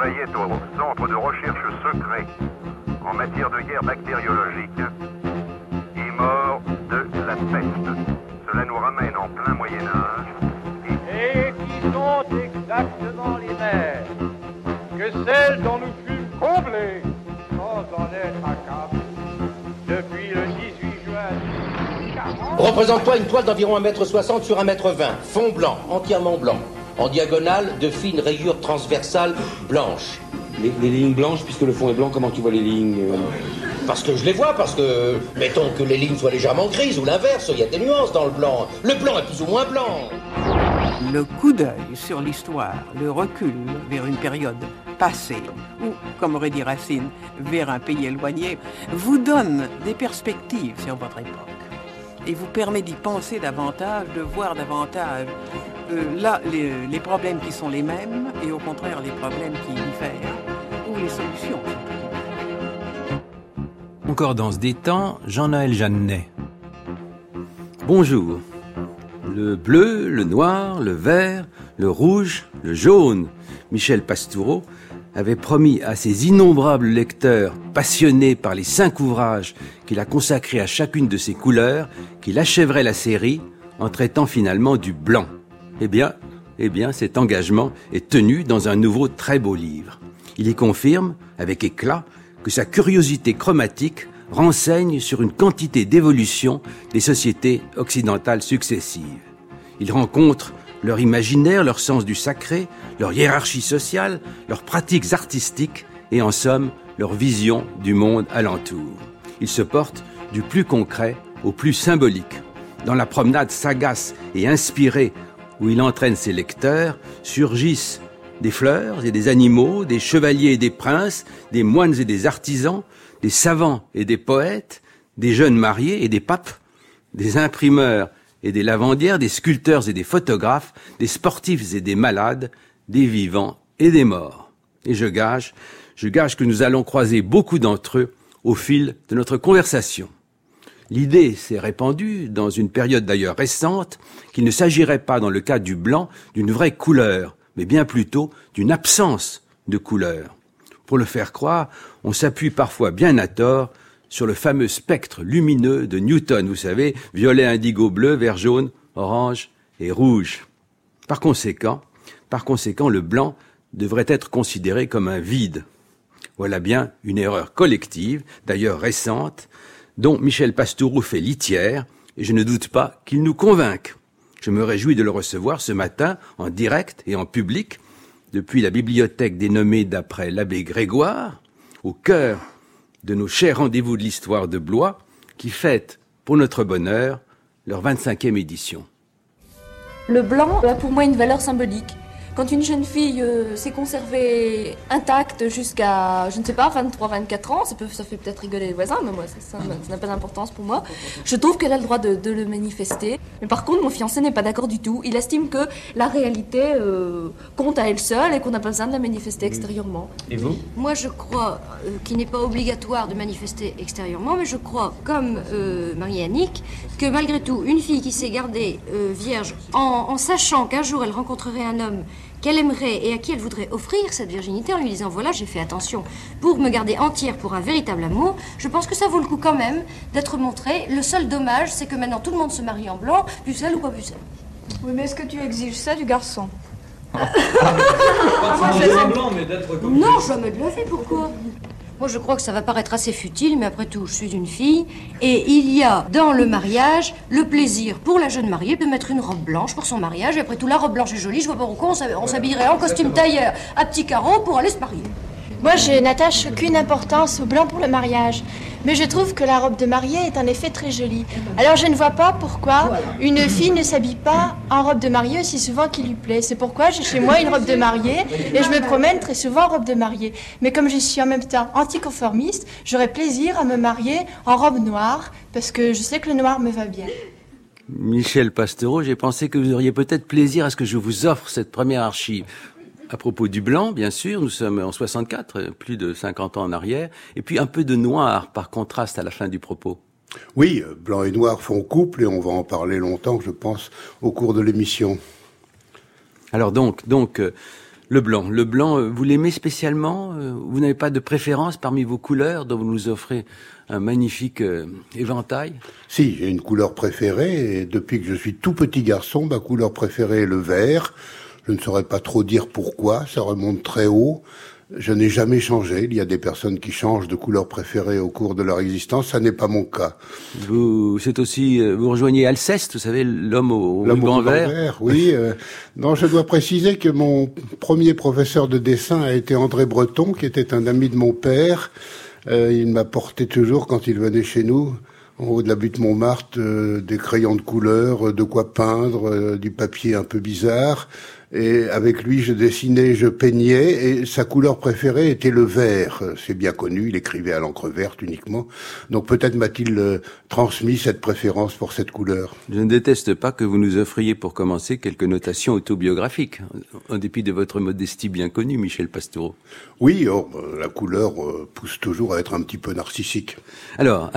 travaillait au Centre de recherche secret en matière de guerre bactériologique est mort de la peste. Cela nous ramène en plein Moyen-Âge. Et qui sont exactement les mêmes que celles dont nous fûmes comblés sans en être accablés depuis le 18 juin 1840. Représente-toi une toile d'environ 1,60 m sur 1,20 m, fond blanc, entièrement blanc. En diagonale, de fines rayures transversales blanches. Les lignes blanches, puisque le fond est blanc, comment tu vois les lignes Parce que je les vois, parce que... Mettons que les lignes soient légèrement grises, ou l'inverse, il y a des nuances dans le blanc. Le blanc est plus ou moins blanc. Le coup d'œil sur l'histoire, le recul vers une période passée, ou, comme aurait dit Racine, vers un pays éloigné, vous donne des perspectives sur votre époque. Et vous permet d'y penser davantage, de voir davantage là les problèmes qui sont les mêmes, et au contraire les problèmes qui diffèrent, ou les solutions. Concordance des temps, Jean-Noël Jeannet. Bonjour. Le bleu, le noir, le vert, le rouge, le jaune. Michel Pastoureau avait promis à ses innombrables lecteurs, passionnés par les 5 ouvrages qu'il a consacrés à chacune de ces couleurs, qu'il achèverait la série en traitant finalement du blanc. Eh bien, cet engagement est tenu dans un nouveau très beau livre. Il y confirme, avec éclat, que sa curiosité chromatique renseigne sur une quantité d'évolutions des sociétés occidentales successives. Il rencontre leur imaginaire, leur sens du sacré, leur hiérarchie sociale, leurs pratiques artistiques et en somme, leur vision du monde alentour. Il se porte du plus concret au plus symbolique. Dans la promenade sagace et inspirée où il entraîne ses lecteurs, surgissent des fleurs et des animaux, des chevaliers et des princes, des moines et des artisans, des savants et des poètes, des jeunes mariés et des papes, des imprimeurs et des lavandières, des sculpteurs et des photographes, des sportifs et des malades, des vivants et des morts. Et je gage que nous allons croiser beaucoup d'entre eux au fil de notre conversation. L'idée s'est répandue, dans une période d'ailleurs récente, qu'il ne s'agirait pas, dans le cas du blanc, d'une vraie couleur, mais bien plutôt d'une absence de couleur. Pour le faire croire, on s'appuie parfois bien à tort sur le fameux spectre lumineux de Newton, vous savez, violet, indigo, bleu, vert, jaune, orange et rouge. Par conséquent, le blanc devrait être considéré comme un vide. Voilà bien une erreur collective, d'ailleurs récente, dont Michel Pastoureau fait litière, et je ne doute pas qu'il nous convainque. Je me réjouis de le recevoir ce matin, en direct et en public, depuis la bibliothèque dénommée d'après l'abbé Grégoire, au cœur de nos chers rendez-vous de l'histoire de Blois, qui fêtent, pour notre bonheur, leur 25e édition. Le blanc a pour moi une valeur symbolique. Quand une jeune fille s'est conservée intacte jusqu'à, je ne sais pas, 23, 24 ans, ça fait peut-être rigoler les voisins, mais moi, ça n'a pas d'importance pour moi. Je trouve qu'elle a le droit de le manifester. Mais par contre, mon fiancé n'est pas d'accord du tout. Il estime que la réalité compte à elle seule et qu'on n'a pas besoin de la manifester extérieurement. Et vous ? Moi, je crois qu'il n'est pas obligatoire de manifester extérieurement, mais je crois, comme Marie-Annick, que malgré tout, une fille qui s'est gardée vierge en sachant qu'un jour elle rencontrerait un homme qu'elle aimerait et à qui elle voudrait offrir cette virginité en lui disant voilà, j'ai fait attention pour me garder entière pour un véritable amour, je pense que ça vaut le coup quand même d'être montré. Le seul dommage, c'est que maintenant tout le monde se marie en blanc, pucelle ou pas pucelle. Oui, mais est-ce que tu exiges ça du garçon? Non, jamais de la vie, pourquoi? Moi, je crois que ça va paraître assez futile, mais après tout, je suis une fille. Et il y a, dans le mariage, le plaisir pour la jeune mariée de mettre une robe blanche pour son mariage. Et après tout, la robe blanche est jolie. Je vois pas pourquoi on s'habillerait en costume tailleur à petits carreaux pour aller se marier. Moi, je n'attache aucune importance au blanc pour le mariage. Mais je trouve que la robe de mariée est en effet très jolie. Alors je ne vois pas pourquoi une fille ne s'habille pas en robe de mariée aussi souvent qu'il lui plaît. C'est pourquoi j'ai chez moi une robe de mariée et je me promène très souvent en robe de mariée. Mais comme je suis en même temps anticonformiste, j'aurais plaisir à me marier en robe noire parce que je sais que le noir me va bien. Michel Pastoureau, j'ai pensé que vous auriez peut-être plaisir à ce que je vous offre cette première archive. À propos du blanc, bien sûr, nous sommes en 64, plus de 50 ans en arrière, et puis un peu de noir par contraste à la fin du propos. Oui, blanc et noir font couple et on va en parler longtemps, je pense, au cours de l'émission. Alors donc, Le blanc, vous l'aimez spécialement? Vous n'avez pas de préférence parmi vos couleurs dont vous nous offrez un magnifique éventail? Si, j'ai une couleur préférée, et depuis que je suis tout petit garçon, ma couleur préférée est le vert. Je ne saurais pas trop dire pourquoi, ça remonte très haut. Je n'ai jamais changé. Il y a des personnes qui changent de couleur préférée au cours de leur existence. Ça n'est pas mon cas. Vous rejoignez Alceste, vous savez, l'homme au ruban vert. Oui. Non, je dois préciser que mon premier professeur de dessin a été André Breton, qui était un ami de mon père. Il m'apportait toujours, quand il venait chez nous, en haut de la butte Montmartre, des crayons de couleur, de quoi peindre, du papier un peu bizarre. Et avec lui, je dessinais, je peignais, et sa couleur préférée était le vert. C'est bien connu, il écrivait à l'encre verte uniquement. Donc peut-être m'a-t-il transmis cette préférence pour cette couleur. Je ne déteste pas que vous nous offriez pour commencer quelques notations autobiographiques, en dépit de votre modestie bien connue, Michel Pastoureau. Oui, la couleur pousse toujours à être un petit peu narcissique. Alors,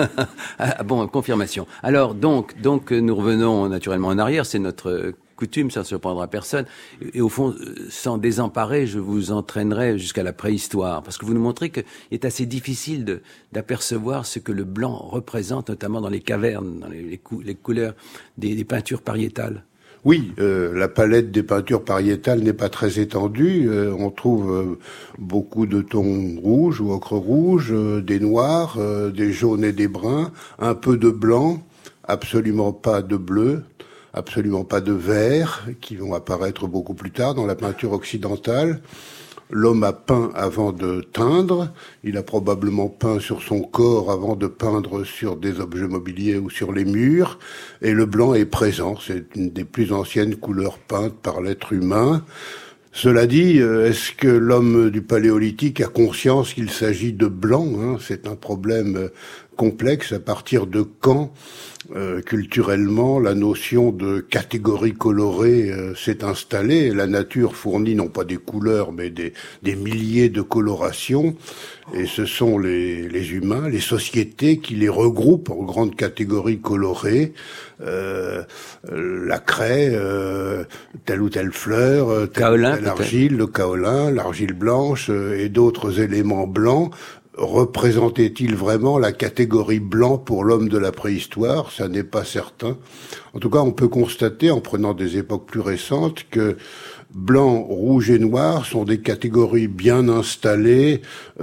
bon, confirmation. Alors, donc, nous revenons naturellement en arrière, c'est notre coutume, ça ne surprendra personne. Et au fond, sans désemparer, je vous entraînerai jusqu'à la préhistoire, parce que vous nous montrez qu'il est assez difficile d'apercevoir ce que le blanc représente, notamment dans les cavernes, dans les couleurs des peintures pariétales. Oui, la palette des peintures pariétales n'est pas très étendue. On trouve beaucoup de tons rouges ou ocre rouge, des noirs, des jaunes et des bruns, un peu de blanc, absolument pas de bleu, absolument pas de vert, qui vont apparaître beaucoup plus tard dans la peinture occidentale. L'homme a peint avant de teindre, il a probablement peint sur son corps avant de peindre sur des objets mobiliers ou sur les murs, et le blanc est présent, c'est une des plus anciennes couleurs peintes par l'être humain. Cela dit, est-ce que l'homme du Paléolithique a conscience qu'il s'agit de blanc, C'est un problème complexe. À partir de quand, culturellement, la notion de catégorie colorée s'est installée? La nature fournit non pas des couleurs, mais des milliers de colorations. Et ce sont les humains, les sociétés qui les regroupent en grandes catégories colorées. La craie, telle ou telle fleur, telle argile, le kaolin, l'argile blanche et d'autres éléments blancs. Représentait-il vraiment la catégorie blanc pour l'homme de la préhistoire? Ça n'est pas certain. En tout cas, on peut constater, en prenant des époques plus récentes, que blanc, rouge et noir sont des catégories bien installées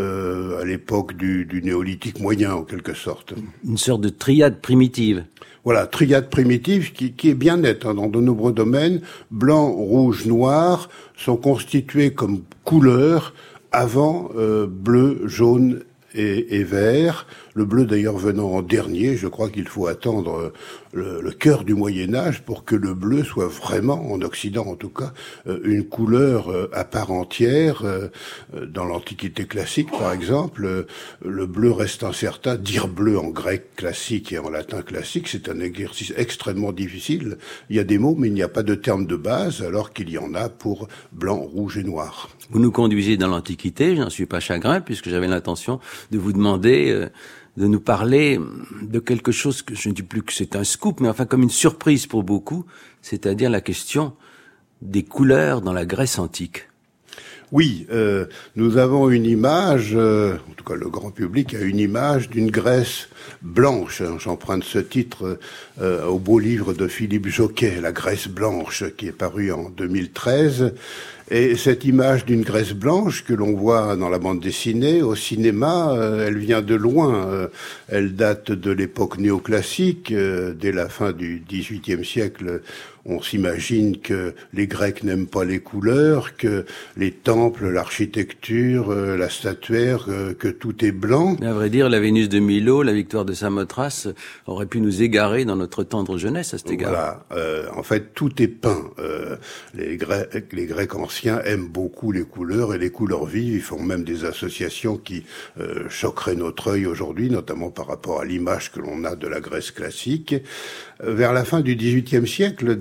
à l'époque du néolithique moyen, en quelque sorte. Une sorte de triade primitive. Voilà, triade primitive qui est bien nette dans de nombreux domaines. Blanc, rouge, noir sont constitués comme couleurs avant bleu, jaune et vert. Le bleu d'ailleurs venant en dernier, je crois qu'il faut attendre le cœur du Moyen-Âge pour que le bleu soit vraiment, en Occident en tout cas, une couleur à part entière. Dans l'Antiquité classique, par exemple, le bleu reste incertain. Dire bleu en grec classique et en latin classique, c'est un exercice extrêmement difficile. Il y a des mots, mais il n'y a pas de terme de base, alors qu'il y en a pour blanc, rouge et noir. Vous nous conduisez dans l'Antiquité, je n'en suis pas chagrin, puisque j'avais l'intention de vous demander de nous parler de quelque chose que je ne dis plus que c'est un scoop, mais enfin comme une surprise pour beaucoup, c'est-à-dire la question des couleurs dans la Grèce antique. Oui, nous avons une image, en tout cas le grand public a une image d'une Grèce blanche. J'emprunte ce titre au beau livre de Philippe Jocquet, La Grèce blanche, qui est paru en 2013. Et cette image d'une Grèce blanche que l'on voit dans la bande dessinée, au cinéma, elle vient de loin. Elle date de l'époque néoclassique. Dès la fin du XVIIIe siècle, on s'imagine que les Grecs n'aiment pas les couleurs, que les temples, l'architecture, la statuaire, que tout est blanc. Mais à vrai dire, la Vénus de Milo, la victoire de Samothrace aurait pu nous égarer dans notre tendre jeunesse à cet égard. Voilà. En fait, tout est peint. Les Grecs anciens aiment beaucoup les couleurs et les couleurs vives. Ils font même des associations qui choqueraient notre œil aujourd'hui, notamment par rapport à l'image que l'on a de la Grèce classique. Vers la fin du XVIIIe siècle,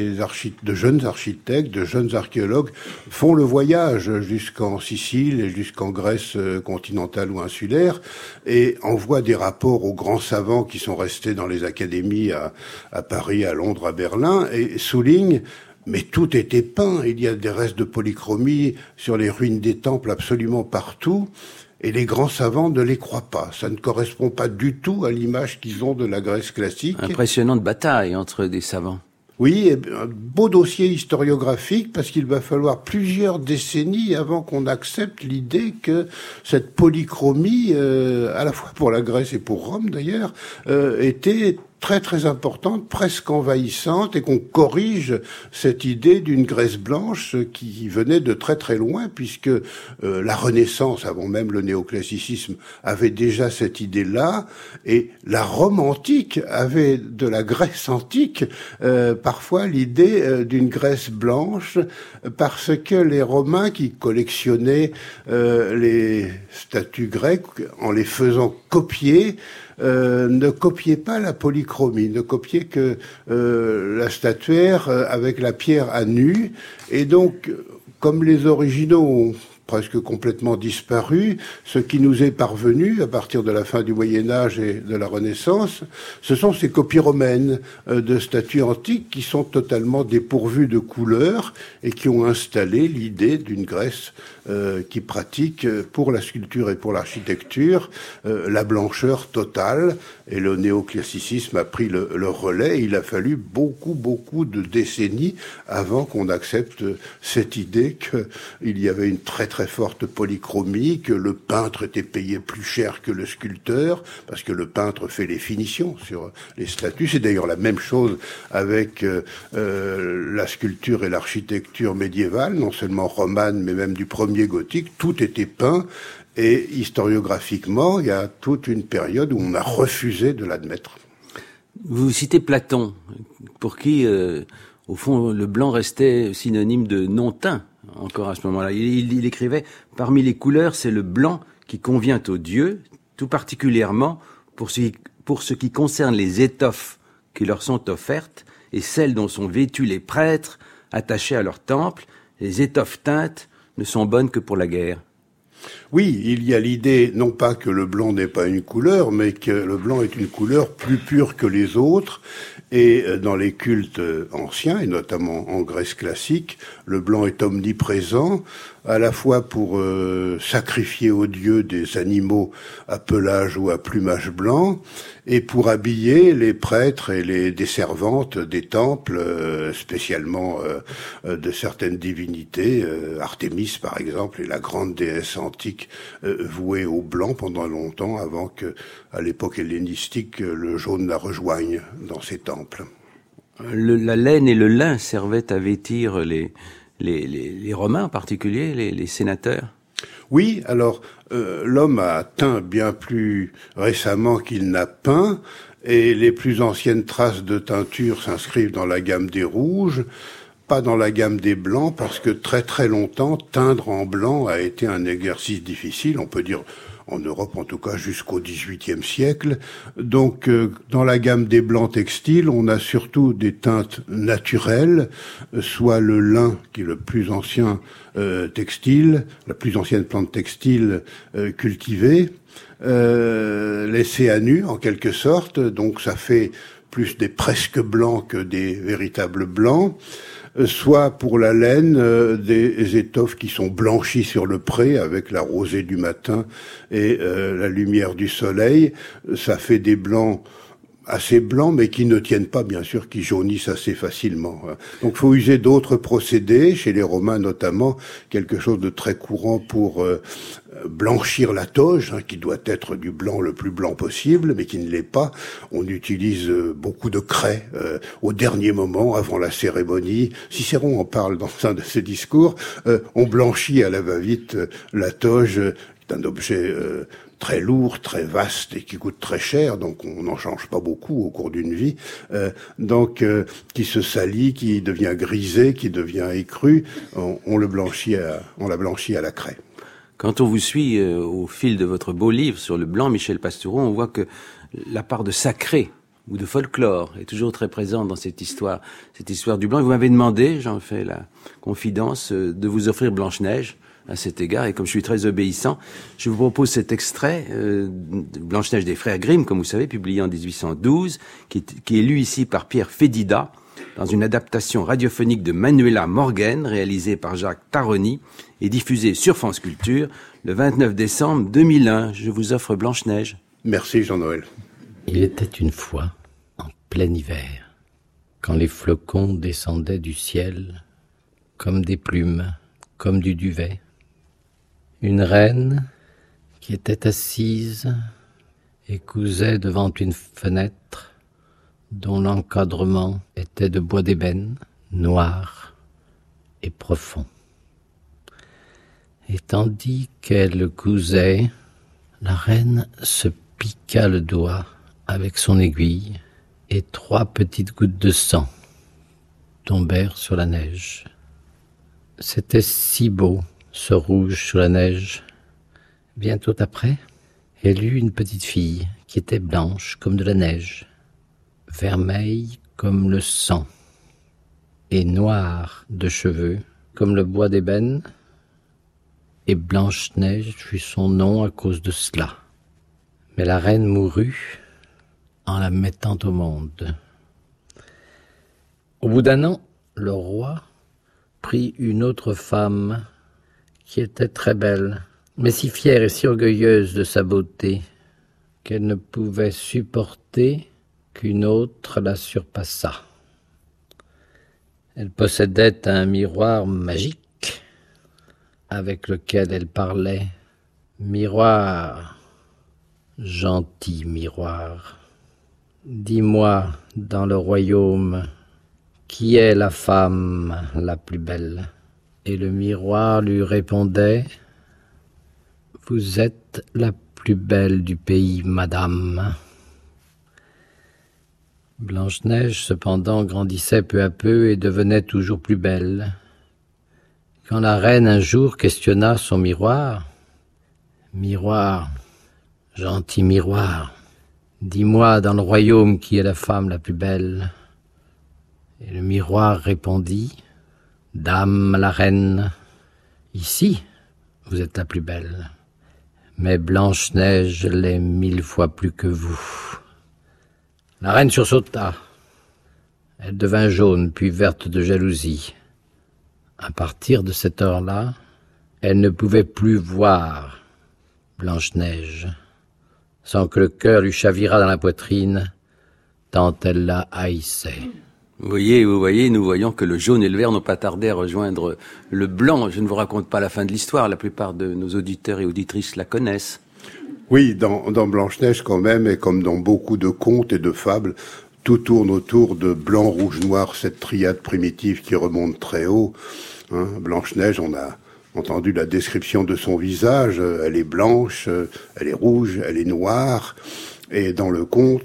de jeunes architectes, de jeunes archéologues font le voyage jusqu'en Sicile et jusqu'en Grèce continentale ou insulaire et envoient des rapports aux grands savants qui sont restés dans les académies à Paris, à Londres, à Berlin et soulignent mais tout était peint. Il y a des restes de polychromie sur les ruines des temples absolument partout. Et les grands savants ne les croient pas. Ça ne correspond pas du tout à l'image qu'ils ont de la Grèce classique. Impressionnante bataille entre des savants. Oui, un beau dossier historiographique, parce qu'il va falloir plusieurs décennies avant qu'on accepte l'idée que cette polychromie, à la fois pour la Grèce et pour Rome d'ailleurs, était très très importante, presque envahissante, et qu'on corrige cette idée d'une Grèce blanche qui venait de très très loin, puisque la Renaissance, avant même le néoclassicisme, avait déjà cette idée-là, et la Rome antique avait de la Grèce antique parfois l'idée d'une Grèce blanche, parce que les Romains qui collectionnaient les statues grecques en les faisant copier, ne copiait pas la polychromie, ne copiait que la statuaire avec la pierre à nu. Et donc, comme les originaux ont presque complètement disparu, ce qui nous est parvenu à partir de la fin du Moyen-Âge et de la Renaissance, ce sont ces copies romaines de statues antiques qui sont totalement dépourvues de couleurs et qui ont installé l'idée d'une Grèce qui pratique pour la sculpture et pour l'architecture la blancheur totale, et le néoclassicisme a pris le relais, et il a fallu beaucoup de décennies avant qu'on accepte cette idée qu'il y avait une très forte polychromie, que le peintre était payé plus cher que le sculpteur, parce que le peintre fait les finitions sur les statues. C'est d'ailleurs la même chose avec la sculpture et l'architecture médiévale, non seulement romane, mais même du premier gothique. Tout était peint, et historiographiquement, il y a toute une période où on a refusé de l'admettre. Vous citez Platon, pour qui, au fond, le blanc restait synonyme de non-teint, encore à ce moment-là. Il écrivait « Parmi les couleurs, c'est le blanc qui convient aux dieux, tout particulièrement pour ce qui concerne les étoffes qui leur sont offertes et celles dont sont vêtus les prêtres attachés à leur temple. Les étoffes teintes ne sont bonnes que pour la guerre. » Oui, il y a l'idée, non pas que le blanc n'est pas une couleur, mais que le blanc est une couleur plus pure que les autres. Et dans les cultes anciens, et notamment en Grèce classique, le blanc est omniprésent, à la fois pour sacrifier aux dieux des animaux à pelage ou à plumage blanc, et pour habiller les prêtres et des servantes des temples, spécialement de certaines divinités, Artémis par exemple, est la grande déesse antique vouée au blanc pendant longtemps, avant que, à l'époque hellénistique, le jaune la rejoigne dans ses temples. La laine et le lin servaient à vêtir les Romains en particulier, les sénateurs. Oui, alors l'homme a teint bien plus récemment qu'il n'a peint, et les plus anciennes traces de teinture s'inscrivent dans la gamme des rouges, pas dans la gamme des blancs, parce que très longtemps, teindre en blanc a été un exercice difficile, on peut dire en Europe en tout cas jusqu'au XVIIIe siècle. Donc dans la gamme des blancs textiles, on a surtout des teintes naturelles, soit le lin qui est le plus ancien textile, la plus ancienne plante textile cultivée, laissée à nu en quelque sorte, donc ça fait plus des presque blancs que des véritables blancs. Soit pour la laine, des étoffes qui sont blanchies sur le pré avec la rosée du matin et la lumière du soleil. Ça fait des blancs assez blancs, mais qui ne tiennent pas, bien sûr, qui jaunissent assez facilement. Donc, faut user d'autres procédés, chez les Romains notamment, quelque chose de très courant pour blanchir la toge, qui doit être du blanc le plus blanc possible, mais qui ne l'est pas. On utilise beaucoup de craie au dernier moment, avant la cérémonie. Cicéron en parle dans un de ses discours. On blanchit à la va-vite la toge, qui est un objet très lourd, très vaste et qui coûte très cher, donc on n'en change pas beaucoup au cours d'une vie, qui se salit, qui devient grisé, qui devient écru, on la blanchit à la craie. Quand on vous suit au fil de votre beau livre sur le blanc, Michel Pastoureau, on voit que la part de sacré ou de folklore est toujours très présente dans cette histoire du blanc. Et vous m'avez demandé, j'en fais la confidence, de vous offrir Blanche-Neige à cet égard, et comme je suis très obéissant, je vous propose cet extrait Blanche-Neige des frères Grimm, comme vous savez, publié en 1812, qui est lu ici par Pierre Fédida, dans une adaptation radiophonique de Manuela Morgen, réalisée par Jacques Taroni et diffusée sur France Culture le 29 décembre 2001. Je vous offre Blanche-Neige. Merci Jean-Noël. Il était une fois, en plein hiver, quand les flocons descendaient du ciel comme des plumes, comme du duvet. Une reine qui était assise et cousait devant une fenêtre dont l'encadrement était de bois d'ébène, noir et profond. Et tandis qu'elle cousait, la reine se piqua le doigt avec son aiguille et 3 petites gouttes de sang tombèrent sur la neige. C'était si beau, ce rouge sur la neige. Bientôt après, elle eut une petite fille qui était blanche comme de la neige, vermeille comme le sang, et noire de cheveux comme le bois d'ébène, et Blanche-Neige fut son nom à cause de cela. Mais la reine mourut en la mettant au monde. Au bout d'1 an, le roi prit une autre femme qui était très belle, mais si fière et si orgueilleuse de sa beauté qu'elle ne pouvait supporter qu'une autre la surpassât. Elle possédait un miroir magique avec lequel elle parlait. Miroir, gentil miroir, dis-moi dans le royaume qui est la femme la plus belle. Et le miroir lui répondait, vous êtes la plus belle du pays, madame. Blanche-Neige, cependant, grandissait peu à peu et devenait toujours plus belle. Quand la reine un jour questionna son miroir, « Miroir, gentil miroir, dis-moi dans le royaume qui est la femme la plus belle. » Et le miroir répondit, « Dame la reine, ici vous êtes la plus belle, mais Blanche-Neige l'est 1000 fois plus que vous. » La reine sursauta. Elle devint jaune, puis verte de jalousie. À partir de cette heure-là, elle ne pouvait plus voir Blanche-Neige, sans que le cœur lui chavirât dans la poitrine, tant elle la haïssait. Vous voyez, nous voyons que le jaune et le vert n'ont pas tardé à rejoindre le blanc. Je ne vous raconte pas la fin de l'histoire, la plupart de nos auditeurs et auditrices la connaissent. Oui, dans Blanche-Neige quand même, et comme dans beaucoup de contes et de fables, tout tourne autour de blanc, rouge, noir, cette triade primitive qui remonte très haut. Hein, Blanche-Neige, on a entendu la description de son visage, elle est blanche, elle est rouge, elle est noire, et dans le conte,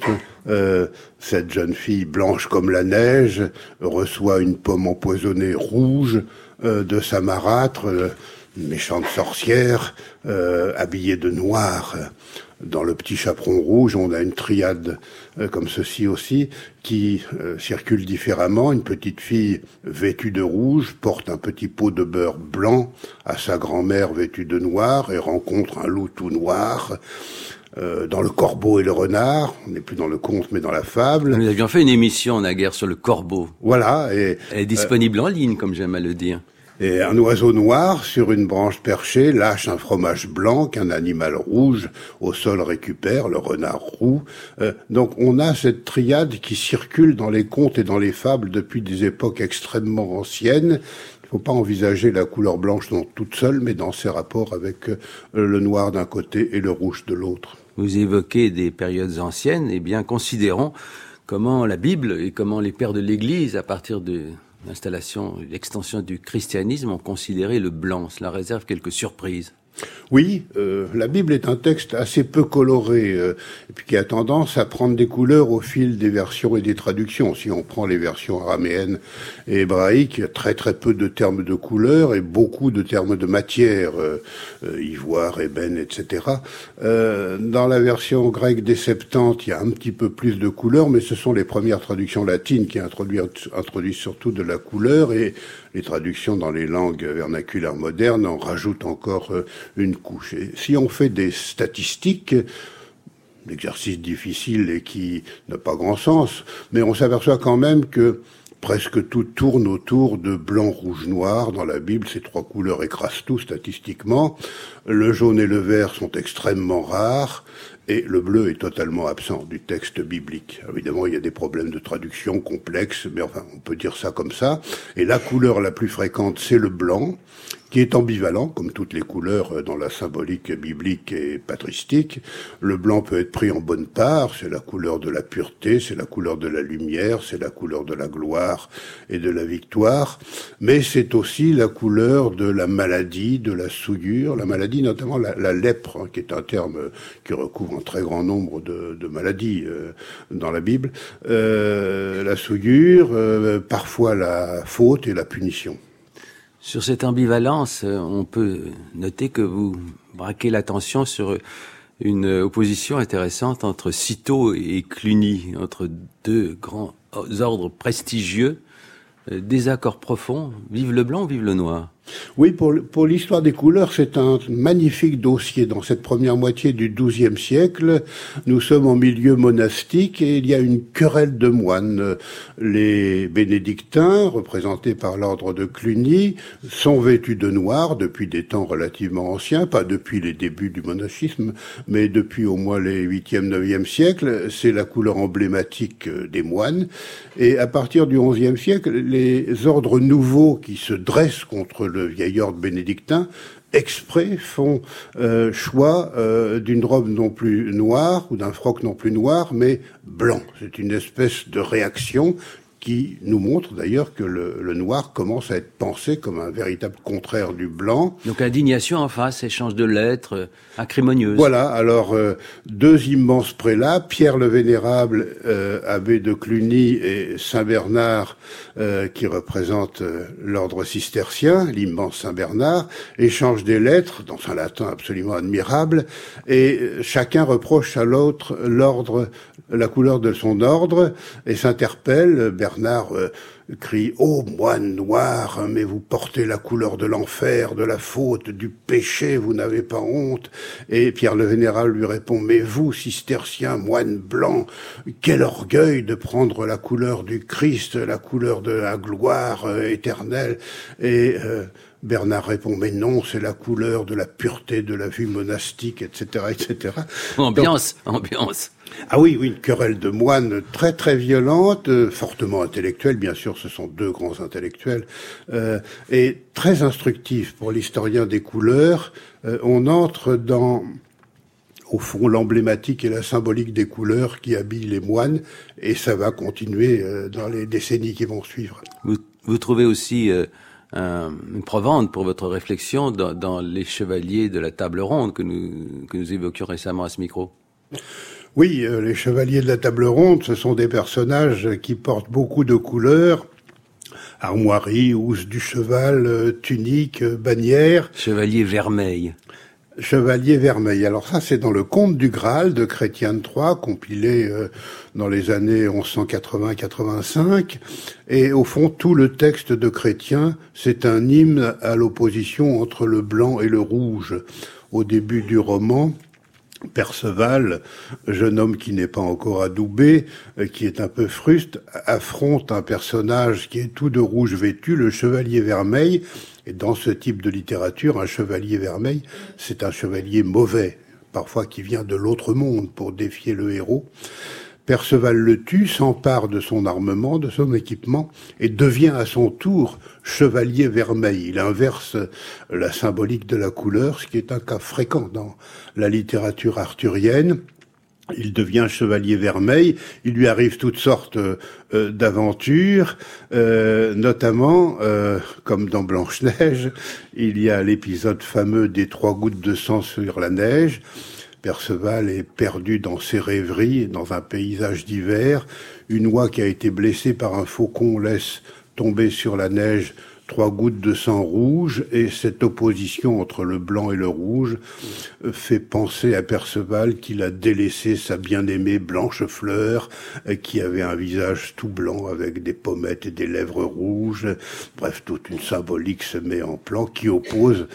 cette jeune fille blanche comme la neige reçoit une pomme empoisonnée rouge de sa marâtre, une méchante sorcière habillée de noir. Dans le petit chaperon rouge, on a une triade comme ceci aussi, qui circule différemment. Une petite fille vêtue de rouge porte un petit pot de beurre blanc à sa grand-mère vêtue de noir et rencontre un loup tout noir. Dans le corbeau et le renard, on n'est plus dans le conte mais dans la fable. Nous avions fait une émission naguère sur le corbeau. Voilà. Et elle est disponible en ligne, comme j'aime à le dire. Et un oiseau noir, sur une branche perchée, lâche un fromage blanc qu'un animal rouge au sol récupère, le renard roux. Donc on a cette triade qui circule dans les contes et dans les fables depuis des époques extrêmement anciennes. Il ne faut pas envisager la couleur blanche non toute seule, mais dans ses rapports avec le noir d'un côté et le rouge de l'autre. Vous évoquez des périodes anciennes, eh bien considérons comment la Bible et comment les pères de l'Église, à partir de l'installation, l'extension du christianisme, ont considéré le blanc. Cela réserve quelques surprises. Oui, la Bible est un texte assez peu coloré, et puis qui a tendance à prendre des couleurs au fil des versions et des traductions. Si on prend les versions araméennes et hébraïques, il y a très très peu de termes de couleurs et beaucoup de termes de matière, ivoire, ébène, etc. Dans la version grecque des Septante, il y a un petit peu plus de couleurs, mais ce sont les premières traductions latines qui introduisent surtout de la couleur, et les traductions dans les langues vernaculaires modernes en rajoutent encore une couche. Et si on fait des statistiques, l'exercice difficile et qui n'a pas grand sens, mais on s'aperçoit quand même que presque tout tourne autour de blanc, rouge, noir. Dans la Bible, ces trois couleurs écrasent tout statistiquement. Le jaune et le vert sont extrêmement rares. Et le bleu est totalement absent du texte biblique. Alors évidemment, il y a des problèmes de traduction complexes, mais enfin, on peut dire ça comme ça. Et la couleur la plus fréquente, c'est le blanc, qui est ambivalent, comme toutes les couleurs dans la symbolique biblique et patristique. Le blanc peut être pris en bonne part, c'est la couleur de la pureté, c'est la couleur de la lumière, c'est la couleur de la gloire et de la victoire, mais c'est aussi la couleur de la maladie, de la souillure, la maladie notamment la lèpre, hein, qui est un terme qui recouvre un très grand nombre de maladies dans la Bible, la souillure, parfois la faute et la punition. Sur cette ambivalence, on peut noter que vous braquez l'attention sur une opposition intéressante entre Cîteaux et Cluny, entre deux grands ordres prestigieux, désaccords profonds. Vive le blanc, vive le noir. Oui, pour l'histoire des couleurs, c'est un magnifique dossier. Dans cette première moitié du XIIe siècle, nous sommes en milieu monastique et il y a une querelle de moines. Les bénédictins, représentés par l'ordre de Cluny, sont vêtus de noir depuis des temps relativement anciens, pas depuis les débuts du monachisme, mais depuis au moins les 8e, 9e siècles. C'est la couleur emblématique des moines. Et à partir du XIe siècle, les ordres nouveaux qui se dressent contre le vieil ordre bénédictin, exprès font choix d'une robe non plus noire ou d'un froc non plus noir, mais blanc. C'est une espèce de réaction qui nous montre d'ailleurs que le noir commence à être pensé comme un véritable contraire du blanc. Donc indignation en face, échange de lettres acrimonieuse. Voilà, alors deux immenses prélats, Pierre le Vénérable, abbé de Cluny, et Saint Bernard, qui représente l'ordre cistercien, l'immense Saint Bernard, échangent des lettres dans un latin absolument admirable, et chacun reproche à l'autre la couleur de son ordre, et s'interpelle. Bernard crie « Ô moine noir, mais vous portez la couleur de l'enfer, de la faute, du péché, vous n'avez pas honte ?» Et Pierre le Vénérable lui répond « Mais vous, cistercien, moine blanc, quel orgueil de prendre la couleur du Christ, la couleur de la gloire éternelle !» Et Bernard répond « Mais non, c'est la couleur de la pureté, de la vie monastique, etc. etc. » Ambiance. Ah oui, une querelle de moines très très violente, fortement intellectuelle, bien sûr, ce sont deux grands intellectuels, et très instructive pour l'historien des couleurs. On entre dans, au fond, l'emblématique et la symbolique des couleurs qui habillent les moines, et ça va continuer dans les décennies qui vont suivre. Vous trouvez aussi une provende pour votre réflexion dans les chevaliers de la table ronde que nous évoquions récemment à ce micro? Oui, les chevaliers de la table ronde, ce sont des personnages qui portent beaucoup de couleurs. Armoiries, housse du cheval, tunique, bannière. Chevalier vermeil. Chevalier vermeil. Alors ça, c'est dans le Conte du Graal de Chrétien III, compilé dans les années 1180-85. Et au fond, tout le texte de Chrétien, c'est un hymne à l'opposition entre le blanc et le rouge. Au début du roman, Perceval, jeune homme qui n'est pas encore adoubé, qui est un peu fruste, affronte un personnage qui est tout de rouge vêtu, le chevalier vermeil. Et dans ce type de littérature, un chevalier vermeil, c'est un chevalier mauvais, parfois qui vient de l'autre monde pour défier le héros. Perceval le tue, s'empare de son armement, de son équipement, et devient à son tour chevalier vermeil. Il inverse la symbolique de la couleur, ce qui est un cas fréquent dans la littérature arthurienne. Il devient chevalier vermeil, il lui arrive toutes sortes d'aventures, notamment, comme dans Blanche-Neige, il y a l'épisode fameux des 3 gouttes de sang sur la neige. Perceval est perdu dans ses rêveries, dans un paysage d'hiver. Une oie qui a été blessée par un faucon laisse tomber sur la neige 3 gouttes de sang rouge, et cette opposition entre le blanc et le rouge fait penser à Perceval qu'il a délaissé sa bien-aimée Blanchefleur, qui avait un visage tout blanc avec des pommettes et des lèvres rouges. Bref, toute une symbolique se met en plan qui oppose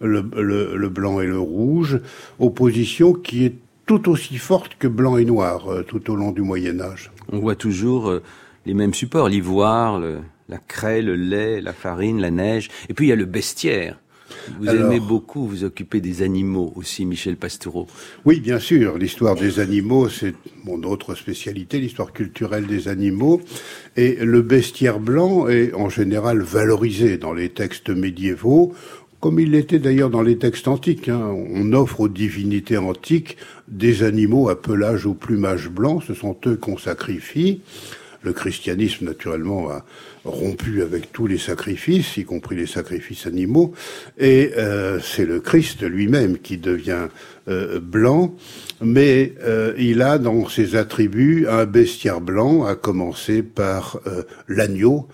le blanc et le rouge, opposition qui est tout aussi forte que blanc et noir tout au long du Moyen-Âge. On voit toujours les mêmes supports, l'ivoire, la craie, le lait, la farine, la neige. Et puis il y a le bestiaire. Vous aimez beaucoup vous occuper des animaux aussi, Michel Pastoureau. Oui, bien sûr. L'histoire des animaux, c'est mon autre spécialité, l'histoire culturelle des animaux. Et le bestiaire blanc est en général valorisé dans les textes médiévaux, comme il l'était d'ailleurs dans les textes antiques. On offre aux divinités antiques des animaux à pelage ou plumage blanc. Ce sont eux qu'on sacrifie. Le christianisme, naturellement, a rompu avec tous les sacrifices, y compris les sacrifices animaux, et c'est le Christ lui-même qui devient blanc, mais il a dans ses attributs un bestiaire blanc, à commencer par l'agneau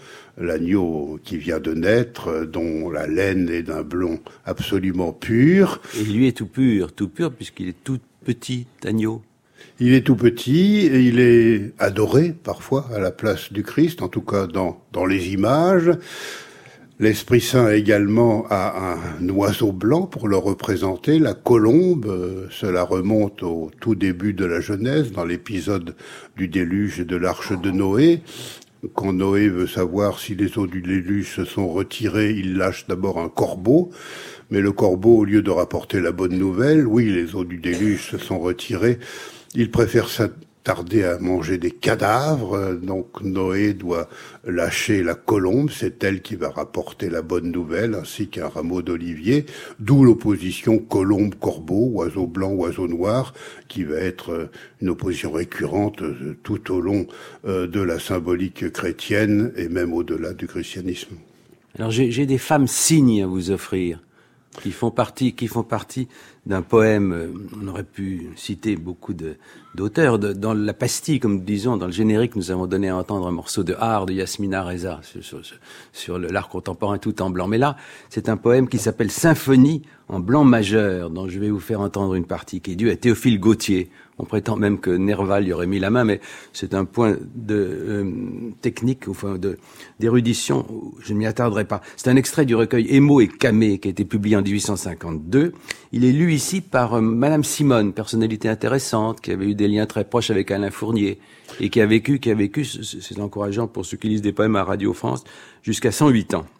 qui vient de naître, dont la laine est d'un blond absolument pur. Et lui est tout pur, puisqu'il est tout petit agneau. Il est tout petit et il est adoré parfois à la place du Christ, en tout cas dans les images. L'Esprit Saint également a un oiseau blanc pour le représenter, la colombe. Cela remonte au tout début de la Genèse, dans l'épisode du déluge et de l'arche de Noé. Quand Noé veut savoir si les eaux du déluge se sont retirées, il lâche d'abord un corbeau. Mais le corbeau, au lieu de rapporter la bonne nouvelle, oui, les eaux du déluge se sont retirées, il préfère s'attarder à manger des cadavres. Donc Noé doit lâcher la colombe, c'est elle qui va rapporter la bonne nouvelle, ainsi qu'un rameau d'olivier, d'où l'opposition colombe-corbeau, oiseau blanc, oiseau noir, qui va être une opposition récurrente tout au long de la symbolique chrétienne et même au-delà du christianisme. Alors j'ai des femmes cygnes à vous offrir, qui font partie d'un poème. On aurait pu citer beaucoup d'auteurs. Dans la pastille, comme nous disons, dans le générique, nous avons donné à entendre un morceau de art de Yasmina Reza sur l'art contemporain tout en blanc. Mais là, c'est un poème qui s'appelle Symphonie en blanc majeur, dont je vais vous faire entendre une partie, qui est due à Théophile Gautier. On prétend même que Nerval y aurait mis la main, mais c'est un point de technique, enfin d'érudition, je ne m'y attarderai pas. C'est un extrait du recueil Émo et Camée, qui a été publié en 1852. Il est lu ici par Madame Simone, personnalité intéressante, qui avait eu des liens très proches avec Alain Fournier, et qui a vécu, c'est encourageant pour ceux qui lisent des poèmes à Radio France, jusqu'à 108 ans.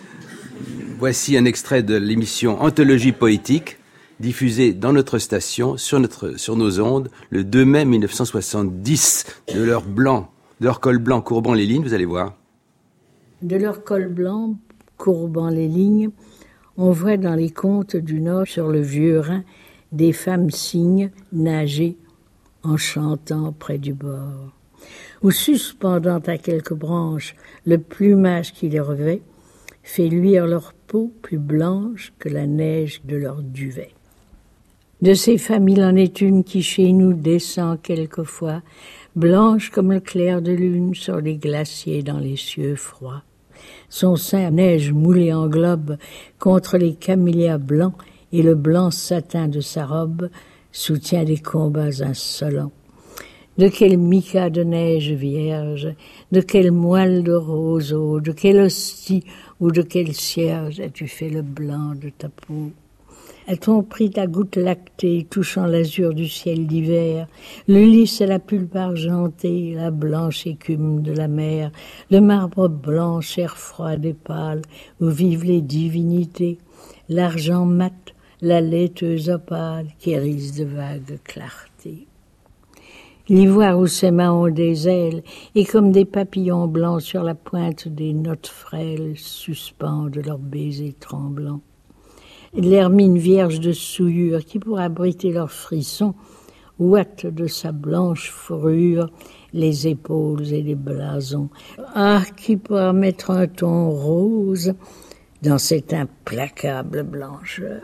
Voici un extrait de l'émission Anthologie poétique, diffusée dans notre station, sur nos ondes, le 2 mai 1970, de leur col blanc courbant les lignes, vous allez voir. De leur col blanc courbant les lignes, on voit dans les contes du Nord, sur le vieux Rhin, des femmes cygnes nager en chantant près du bord, ou suspendant à quelques branches le plumage qui les revêt, fait luire leur peau plus blanche que la neige de leur duvet. De ces femmes, il en est une qui chez nous descend quelquefois, blanche comme le clair de lune sur les glaciers dans les cieux froids. Son sein neige moulé en globe contre les camélias blancs et le blanc satin de sa robe soutient des combats insolents. De quel mica de neige vierge, de quel moelle de roseau, de quelle hostie ou de quel cierge as-tu fait le blanc de ta peau? A-t-on pris ta goutte lactée touchant l'azur du ciel d'hiver, le lys et la pulpe argentée, la blanche écume de la mer, le marbre blanc, chair froide et pâle, où vivent les divinités, l'argent mat, la laiteuse opale qui hérisse de vagues clartés? L'ivoire où ses mains ont des ailes, et comme des papillons blancs sur la pointe des notes frêles suspendent leurs baisers tremblants. L'hermine vierge de souillure qui, pour abriter leurs frissons, ouate de sa blanche fourrure les épaules et les blasons. Ah, qui pourra mettre un ton rose dans cette implacable blancheur?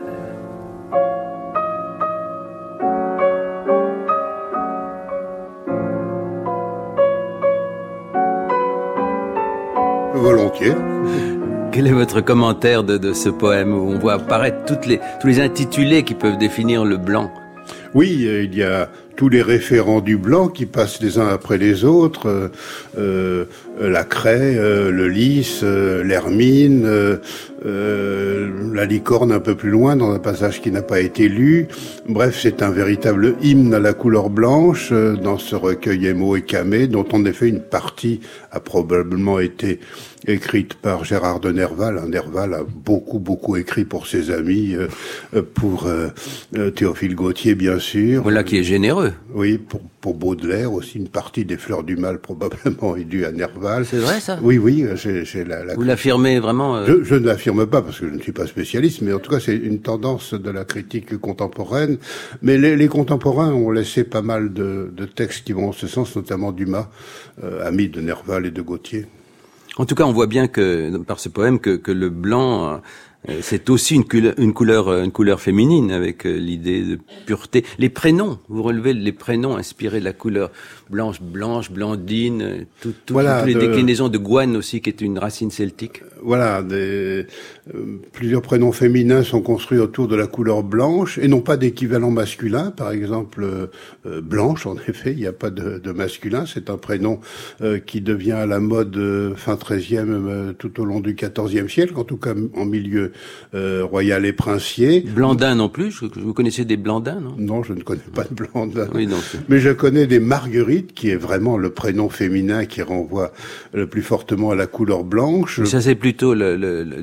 Volontiers. Quel est votre commentaire de ce poème où on voit apparaître tous les intitulés qui peuvent définir le blanc? Oui, il y a tous les référents du blanc qui passent les uns après les autres, la craie, le lys, l'hermine, la licorne un peu plus loin dans un passage qui n'a pas été lu. Bref, c'est un véritable hymne à la couleur blanche dans ce recueil Émaux et Camée, dont en effet une partie a probablement été écrite par Gérard de Nerval. Nerval a beaucoup écrit pour ses amis, pour Théophile Gautier bien sûr. Voilà qui est généreux. Oui, pour Baudelaire aussi, une partie des Fleurs du Mal probablement est due à Nerval. C'est vrai ça? Oui, Vous l'affirmez vraiment Je ne l'affirme pas parce que je ne suis pas spécialiste, mais en tout cas c'est une tendance de la critique contemporaine. Mais les contemporains ont laissé pas mal de textes qui vont en ce sens, notamment Dumas, ami de Nerval et de Gautier. En tout cas, on voit bien que par ce poème que le blanc c'est aussi une couleur féminine avec l'idée de pureté. Les prénoms, vous relevez les prénoms inspirés de la couleur blanche, blandine, toutes les déclinaisons de Gouane aussi, qui est une racine celtique. Voilà, plusieurs prénoms féminins sont construits autour de la couleur blanche et non pas d'équivalent masculin. Par exemple, Blanche, en effet, il n'y a pas de masculin. C'est un prénom qui devient à la mode fin XIIIe, tout au long du XIVe siècle, en tout cas en milieu royal et princier. Blandin non plus. Vous connaissez des Blandins, non? Non, je ne connais pas de Blandin. Oui, non. Mais je connais des Marguerites, qui est vraiment le prénom féminin qui renvoie le plus fortement à la couleur blanche. Mais ça, c'est plutôt la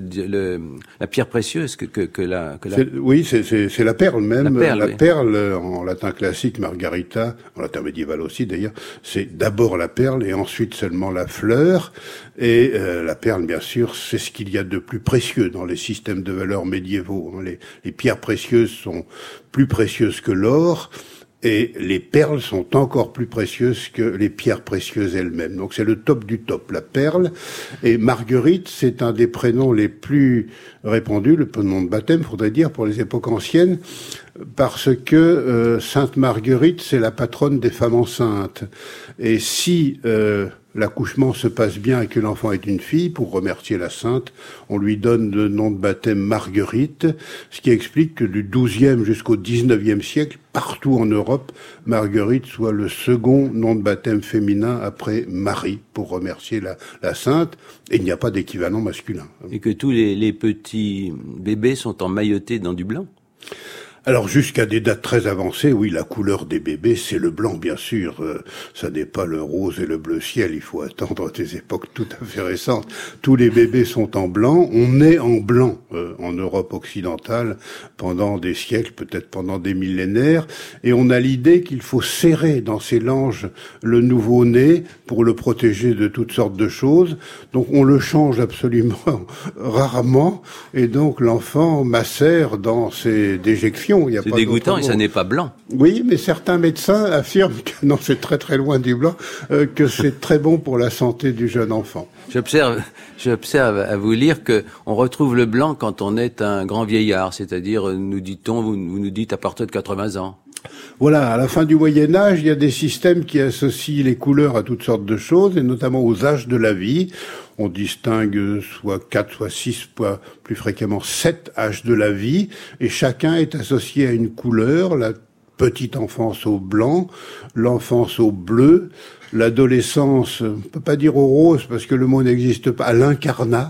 pierre précieuse que la... Oui, c'est la perle même. La perle, en latin classique, margarita, en latin médiéval aussi d'ailleurs, c'est d'abord la perle et ensuite seulement la fleur. Et la perle, bien sûr, c'est ce qu'il y a de plus précieux dans les systèmes de valeurs médiévaux. Les pierres précieuses sont plus précieuses que l'or. Et les perles sont encore plus précieuses que les pierres précieuses elles-mêmes. Donc c'est le top du top, la perle. Et Marguerite, c'est un des prénoms les plus répandus, le nom de baptême, faudrait dire, pour les époques anciennes, parce que Sainte Marguerite, c'est la patronne des femmes enceintes. Et si l'accouchement se passe bien et que l'enfant est une fille, pour remercier la sainte, on lui donne le nom de baptême Marguerite, ce qui explique que du XIIe jusqu'au XIXe siècle, partout en Europe, Marguerite soit le second nom de baptême féminin après Marie, pour remercier la sainte, et il n'y a pas d'équivalent masculin. Et que tous les petits bébés sont emmaillotés dans du blanc? Alors jusqu'à des dates très avancées, oui, la couleur des bébés, c'est le blanc, bien sûr. Ça n'est pas le rose et le bleu ciel, il faut attendre des époques tout à fait récentes. Tous les bébés sont en blanc. On est en blanc en Europe occidentale pendant des siècles, peut-être pendant des millénaires. Et on a l'idée qu'il faut serrer dans ses langes le nouveau-né pour le protéger de toutes sortes de choses. Donc on le change absolument rarement. Et donc l'enfant macère dans ses déjections. C'est dégoûtant et ça n'est pas blanc. Oui, mais certains médecins affirment que non, c'est très très loin du blanc, que c'est très bon pour la santé du jeune enfant. J'observe à vous lire que on retrouve le blanc quand on est un grand vieillard, c'est-à-dire, nous dit-on, vous nous dites à partir de 80 ans. Voilà, à la fin du Moyen-Âge, il y a des systèmes qui associent les couleurs à toutes sortes de choses, et notamment aux âges de la vie. On distingue soit 4, soit 6, plus fréquemment 7 âges de la vie, et chacun est associé à une couleur, la petite enfance au blanc, l'enfance au bleu, l'adolescence, on peut pas dire au rose parce que le mot n'existe pas, à l'incarnat,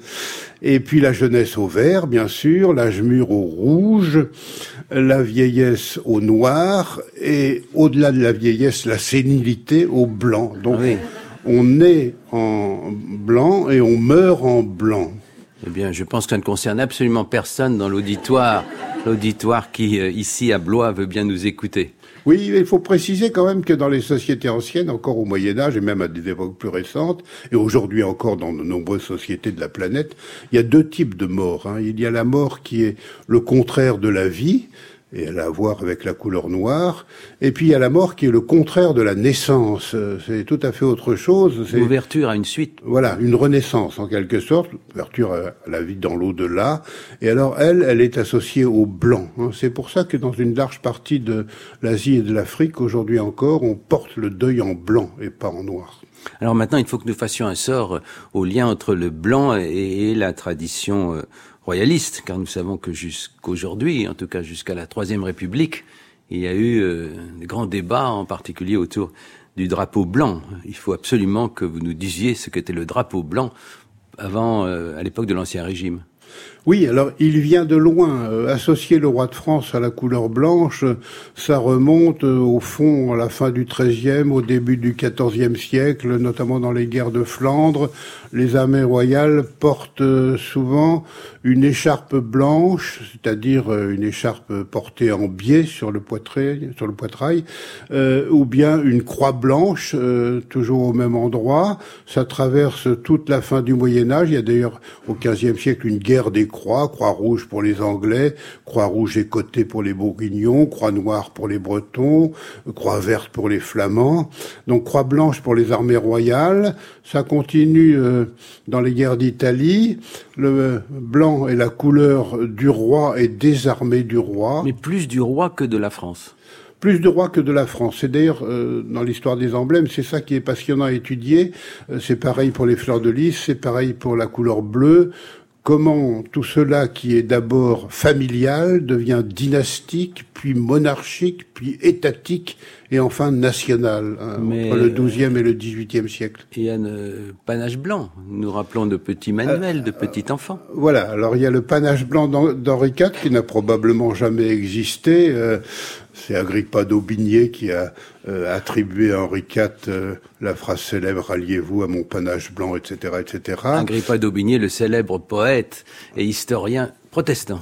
et puis la jeunesse au vert, bien sûr, l'âge mûr au rouge, la vieillesse au noir, et au-delà de la vieillesse, la sénilité au blanc. Donc, oui. On naît en blanc et on meurt en blanc. Eh bien, je pense que ça ne concerne absolument personne dans l'auditoire qui, ici, à Blois, veut bien nous écouter. Oui, il faut préciser quand même que dans les sociétés anciennes, encore au Moyen-Âge et même à des époques plus récentes, et aujourd'hui encore dans de nombreuses sociétés de la planète, il y a deux types de morts. Il y a la mort qui est le contraire de la vie, et elle a à voir avec la couleur noire. Et puis il y a la mort qui est le contraire de la naissance. C'est tout à fait autre chose. C'est l'ouverture à une suite. Voilà, une renaissance en quelque sorte, l'ouverture à la vie dans l'au-delà. Et alors elle est associée au blanc. C'est pour ça que dans une large partie de l'Asie et de l'Afrique, aujourd'hui encore, on porte le deuil en blanc et pas en noir. Alors maintenant, il faut que nous fassions un sort au lien entre le blanc et la tradition royaliste, car nous savons que jusqu'aujourd'hui, en tout cas jusqu'à la Troisième République, il y a eu de grands débats, en particulier autour du drapeau blanc. Il faut absolument que vous nous disiez ce qu'était le drapeau blanc avant, à l'époque de l'Ancien Régime. Oui, alors il vient de loin. Associer le roi de France à la couleur blanche, ça remonte au fond à la fin du XIIIe, au début du XIVe siècle, notamment dans les guerres de Flandre. Les armées royales portent souvent une écharpe blanche, c'est-à-dire une écharpe portée en biais sur le poitrail, ou bien une croix blanche, toujours au même endroit. Ça traverse toute la fin du Moyen-Âge. Il y a d'ailleurs au XVe siècle une guerre des croix rouge pour les Anglais, croix rouge écotée pour les Bourguignons, croix noire pour les Bretons, croix verte pour les Flamands. Donc croix blanche pour les armées royales. Ça continue dans les guerres d'Italie. Le blanc est la couleur du roi et des armées du roi. Mais plus du roi que de la France. Plus de rois que de la France. C'est d'ailleurs, dans l'histoire des emblèmes, c'est ça qui est passionnant à étudier. C'est pareil pour les fleurs de lys, c'est pareil pour la couleur bleue. Comment tout cela qui est d'abord familial devient dynastique, puis monarchique, puis étatique, et enfin national, entre le XIIe et le XVIIIe siècle. Il y a le panache blanc. Nous rappelons de petits manuels, de petits enfants. Voilà, alors il y a le panache blanc d'Henri IV, qui n'a probablement jamais existé. C'est Agrippa d'Aubigné qui a attribué à Henri IV la phrase célèbre « Alliez-vous à mon panache blanc », etc., etc. Agrippa d'Aubigné, le célèbre poète et historien protestant.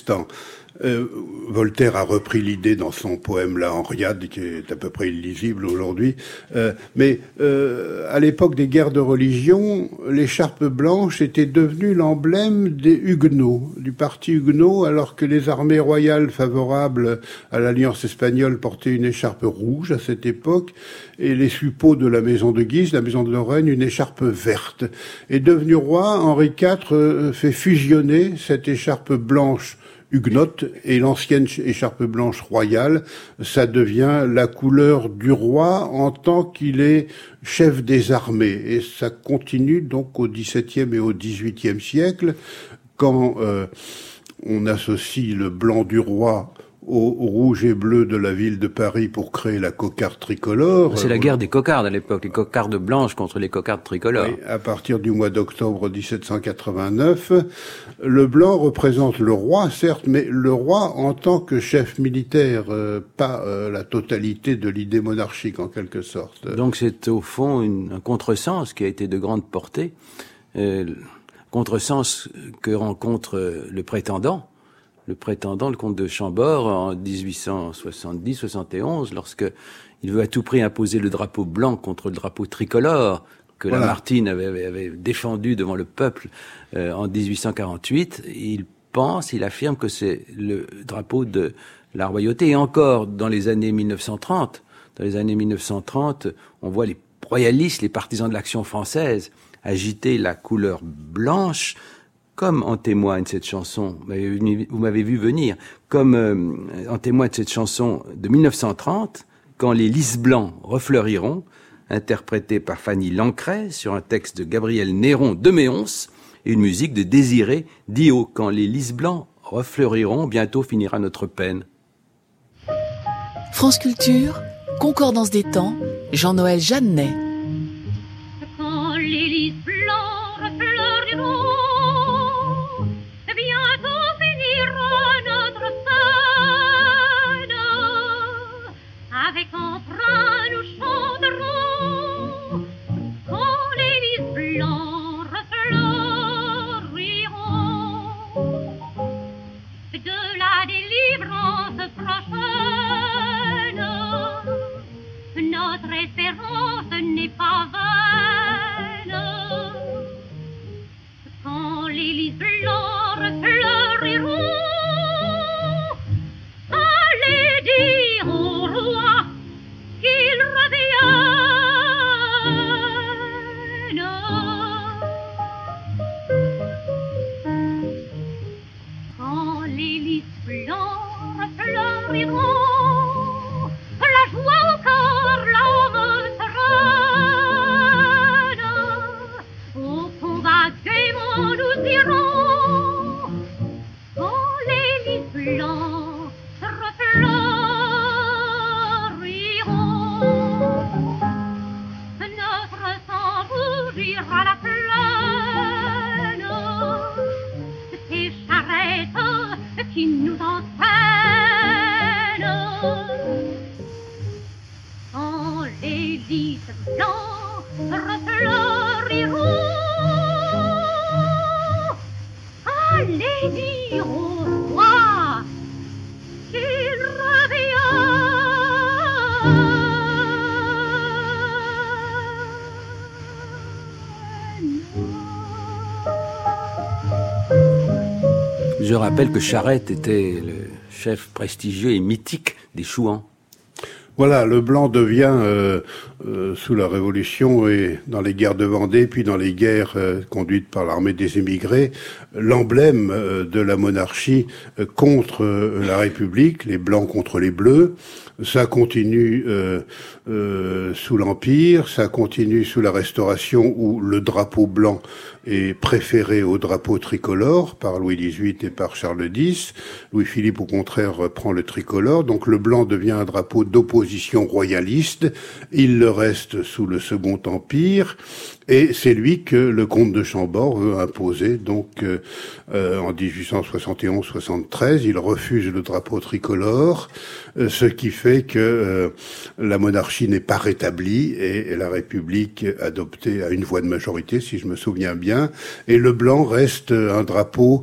Voltaire a repris l'idée dans son poème La Henriade, qui est à peu près illisible aujourd'hui. Mais à l'époque des guerres de religion, l'écharpe blanche était devenue l'emblème des Huguenots, du parti huguenot, alors que les armées royales favorables à l'alliance espagnole portaient une écharpe rouge à cette époque, et les suppôts de la maison de Guise, la maison de Lorraine, une écharpe verte. Et devenu roi, Henri IV fait fusionner cette écharpe blanche huguenote et l'ancienne écharpe blanche royale. Ça devient la couleur du roi en tant qu'il est chef des armées. Et ça continue donc au XVIIe et au XVIIIe siècle, quand on associe le blanc du roi au rouge et bleu de la ville de Paris pour créer la cocarde tricolore. C'est la guerre des cocardes à l'époque, les cocardes blanches contre les cocardes tricolores. Oui, à partir du mois d'octobre 1789, le blanc représente le roi, certes, mais le roi en tant que chef militaire, pas la totalité de l'idée monarchique en quelque sorte. Donc c'est au fond un contresens qui a été de grande portée, contresens que rencontre le prétendant, le comte de Chambord, en 1870-71, lorsque il veut à tout prix imposer le drapeau blanc contre le drapeau tricolore que Lamartine avait défendu devant le peuple en 1848. Il affirme que c'est le drapeau de la royauté. Et encore, dans les années 1930, on voit les royalistes, les partisans de l'Action française, agiter la couleur blanche, comme en témoigne cette chanson, vous m'avez vu venir, comme en témoigne cette chanson de 1930, Quand les lys blancs refleuriront, interprétée par Fanny Lancret sur un texte de Gabriel Néron de Méonce et une musique de Désiré Dio. Quand les lys blancs refleuriront, bientôt finira notre peine. France Culture, Concordance des temps, Jean-Noël Jeannet. Quand les lys blancs refleuriront, bientôt finira notre peine. Avec emprunt nous chanterons, quand les lys blancs refleuriront. De la délivrance prochaine, notre espérance n'est pas vaine. Quand les lys blancs refleuriront, allez dire au roi qu'il rire à la plaine, ces charrettes qui nous entraînent. Quand les lys blancs refleuriront, allez dire au roi qu'il revient. Je rappelle que Charette était le chef prestigieux et mythique des Chouans. Voilà, le blanc devient, sous la Révolution et dans les guerres de Vendée, puis dans les guerres conduites par l'armée des émigrés, l'emblème de la monarchie contre la République, les blancs contre les bleus. Ça continue sous l'Empire, ça continue sous la Restauration où le drapeau blanc est préféré au drapeau tricolore par Louis XVIII et par Charles X. Louis-Philippe, au contraire, reprend le tricolore. Donc le blanc devient un drapeau d'opposition royaliste. Il le reste sous le Second Empire. Et c'est lui que le comte de Chambord veut imposer. Donc en 1871-73, il refuse le drapeau tricolore, ce qui fait que la monarchie n'est pas rétablie et la République adoptée à une voix de majorité, si je me souviens bien. Et le blanc reste un drapeau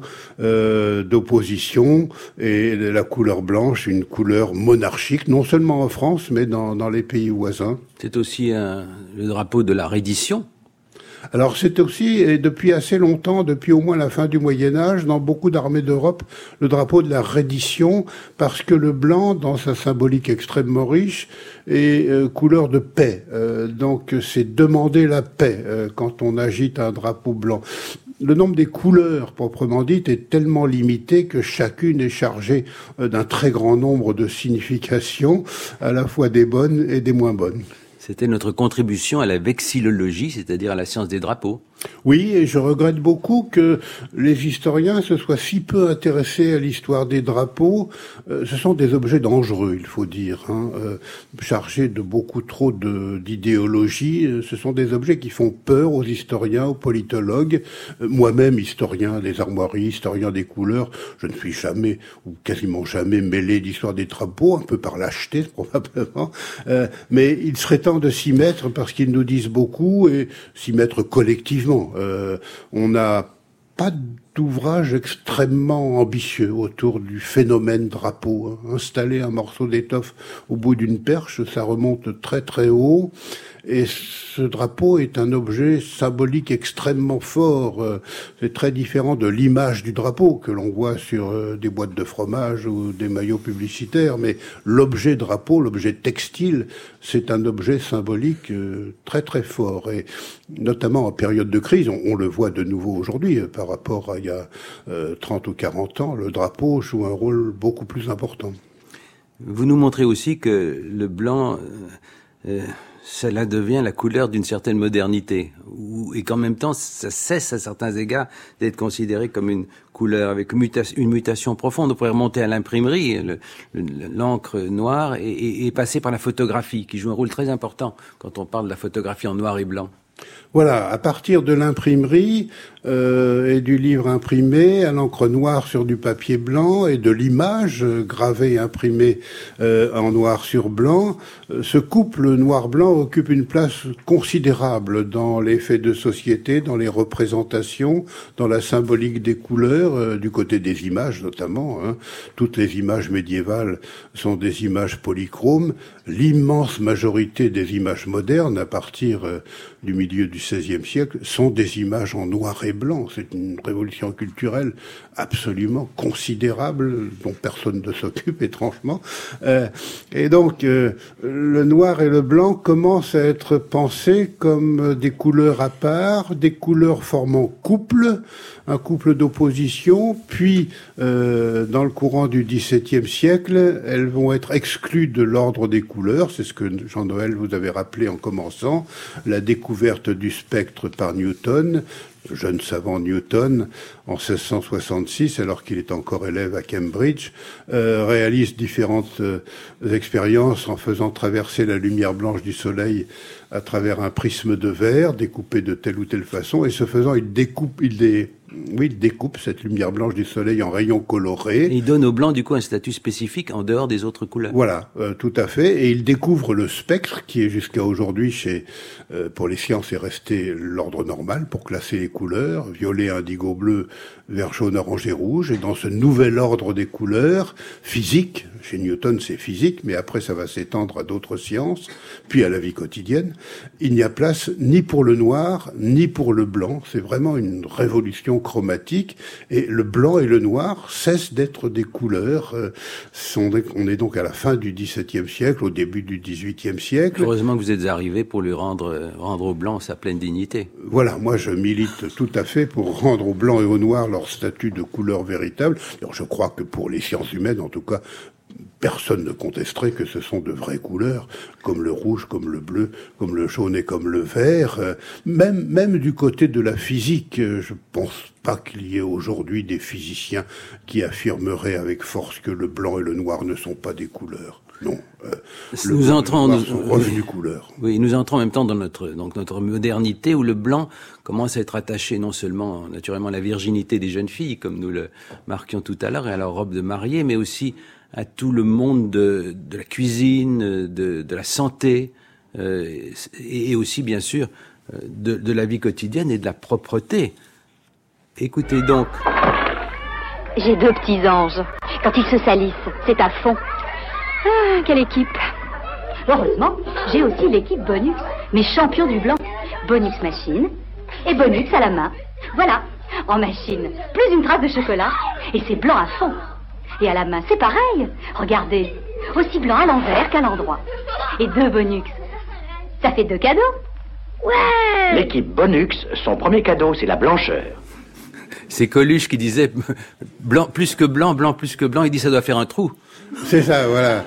d'opposition et la couleur blanche, une couleur monarchique, non seulement en France, mais dans les pays voisins. C'est aussi le drapeau de la reddition. Alors c'est aussi, et depuis assez longtemps, depuis au moins la fin du Moyen-Âge, dans beaucoup d'armées d'Europe, le drapeau de la reddition, parce que le blanc, dans sa symbolique extrêmement riche, est couleur de paix. Donc c'est demander la paix quand on agite un drapeau blanc. Le nombre des couleurs, proprement dites, est tellement limité que chacune est chargée d'un très grand nombre de significations, à la fois des bonnes et des moins bonnes. C'était notre contribution à la vexillologie, c'est-à-dire à la science des drapeaux. Oui, et je regrette beaucoup que les historiens se soient si peu intéressés à l'histoire des drapeaux. Ce sont des objets dangereux, il faut dire, chargés de beaucoup trop d'idéologie. Ce sont des objets qui font peur aux historiens, aux politologues. Moi-même, historien des armoiries, historien des couleurs, je ne suis jamais, ou quasiment jamais, mêlé d'histoire des drapeaux, un peu par lâcheté probablement. Mais il serait temps de s'y mettre parce qu'ils nous disent beaucoup et s'y mettre collectivement. On n'a pas d'ouvrage extrêmement ambitieux autour du phénomène drapeau. Installer un morceau d'étoffe au bout d'une perche, ça remonte très très haut. Et ce drapeau est un objet symbolique extrêmement fort. C'est très différent de l'image du drapeau que l'on voit sur des boîtes de fromage ou des maillots publicitaires. Mais l'objet drapeau, l'objet textile, c'est un objet symbolique très très fort. Et notamment en période de crise, on le voit de nouveau aujourd'hui par rapport à il y a 30 ou 40 ans, le drapeau joue un rôle beaucoup plus important. Vous nous montrez aussi que le blanc... cela devient la couleur d'une certaine modernité, et qu'en même temps, ça cesse à certains égards d'être considéré comme une couleur avec une mutation profonde. On pourrait remonter à l'imprimerie, l'encre noire, et passer par la photographie, qui joue un rôle très important quand on parle de la photographie en noir et blanc. Voilà, à partir de l'imprimerie et du livre imprimé à l'encre noire sur du papier blanc et de l'image gravée et imprimée en noir sur blanc, ce couple noir-blanc occupe une place considérable dans les faits de société, dans les représentations, dans la symbolique des couleurs, du côté des images notamment. Toutes les images médiévales sont des images polychromes. L'immense majorité des images modernes, à partir du milieu du XVIe siècle, sont des images en noir et blanc. C'est une révolution culturelle absolument considérable, dont personne ne s'occupe, étrangement. Et donc, le noir et le blanc commencent à être pensés comme des couleurs à part, des couleurs formant couple, un couple d'opposition, puis, dans le courant du XVIIe siècle, elles vont être exclues de l'ordre des couleurs. C'est ce que Jean-Noël vous avait rappelé en commençant, la découverte du spectre par Newton, jeune savant Newton, en 1666, alors qu'il est encore élève à Cambridge, réalise différentes expériences en faisant traverser la lumière blanche du soleil à travers un prisme de verre découpé de telle ou telle façon, et ce faisant, il découpe cette lumière blanche du soleil en rayons colorés. Et il donne au blanc, du coup, un statut spécifique en dehors des autres couleurs. Voilà, tout à fait. Et il découvre le spectre, qui est jusqu'à aujourd'hui, pour les sciences, est resté l'ordre normal pour classer les couleurs, violet, indigo, bleu, vert, jaune, orange et rouge. Et dans ce nouvel ordre des couleurs, physique, chez Newton c'est physique, mais après ça va s'étendre à d'autres sciences, puis à la vie quotidienne, il n'y a place ni pour le noir, ni pour le blanc. C'est vraiment une révolution chromatique, et le blanc et le noir cessent d'être des couleurs. On est donc à la fin du XVIIe siècle, au début du XVIIIe siècle. Heureusement que vous êtes arrivé pour lui rendre au blanc sa pleine dignité. Voilà, moi je milite tout à fait pour rendre au blanc et au noir leur statut de couleur véritable. Alors, je crois que pour les sciences humaines, en tout cas, personne ne contesterait que ce sont de vraies couleurs, comme le rouge, comme le bleu, comme le jaune et comme le vert. Même du côté de la physique, je pense pas qu'il y ait aujourd'hui des physiciens qui affirmeraient avec force que le blanc et le noir ne sont pas des couleurs. Non. Nous entrons revenu couleur. Oui, nous entrons en même temps dans notre modernité où le blanc commence à être attaché non seulement naturellement à la virginité des jeunes filles, comme nous le marquions tout à l'heure, et à leur robe de mariée, mais aussi à tout le monde de la cuisine, de la santé, et aussi bien sûr de la vie quotidienne et de la propreté. Écoutez donc. J'ai 2 petits anges. Quand ils se salissent, c'est à fond. Ah, quelle équipe! Heureusement, j'ai aussi l'équipe Bonux, mes champions du blanc. Bonux machine et Bonux à la main. Voilà, en machine, plus une trace de chocolat, et c'est blanc à fond. Et à la main, c'est pareil. Regardez, aussi blanc à l'envers qu'à l'endroit. Et 2 Bonux, ça fait 2 cadeaux. Ouais! L'équipe Bonux, son premier cadeau, c'est la blancheur. C'est Coluche qui disait blanc plus que blanc, blanc plus que blanc. Il dit ça doit faire un trou. C'est ça, voilà.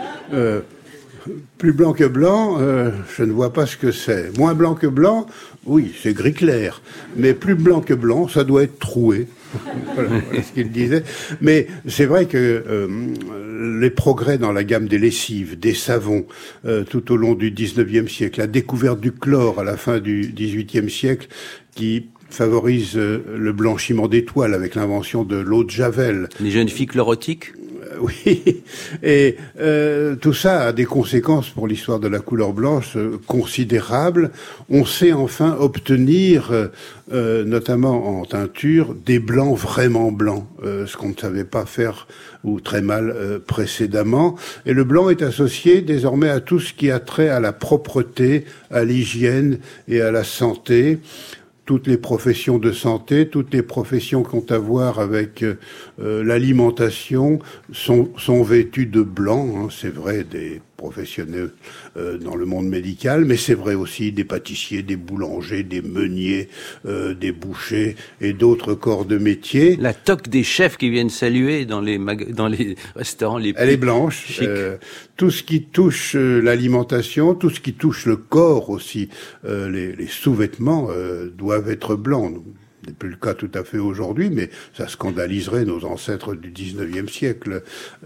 Plus blanc que blanc, je ne vois pas ce que c'est. Moins blanc que blanc, oui, c'est gris clair. Mais plus blanc que blanc, ça doit être troué. Voilà ce qu'il disait. Mais c'est vrai que les progrès dans la gamme des lessives, des savons, tout au long du XIXe siècle, la découverte du chlore à la fin du XVIIIe siècle, qui favorise le blanchiment des toiles avec l'invention de l'eau de Javel. Les jeunes filles chlorotiques? Oui, et tout ça a des conséquences pour l'histoire de la couleur blanche considérables. On sait enfin obtenir, notamment en teinture, des blancs vraiment blancs, ce qu'on ne savait pas faire ou très mal précédemment. Et le blanc est associé désormais à tout ce qui a trait à la propreté, à l'hygiène et à la santé. Toutes les professions de santé, toutes les professions qui ont à voir avec l'alimentation sont vêtues de blanc. Hein, c'est vrai des professionnels dans le monde médical, mais c'est vrai aussi des pâtissiers, des boulangers, des meuniers, des bouchers et d'autres corps de métier. La toque des chefs qui viennent saluer dans les restaurants les plus Elle est blanche. Tout ce qui touche l'alimentation, tout ce qui touche le corps aussi, les sous-vêtements doivent être blancs. Ce n'est plus le cas tout à fait aujourd'hui, mais ça scandaliserait nos ancêtres du XIXe siècle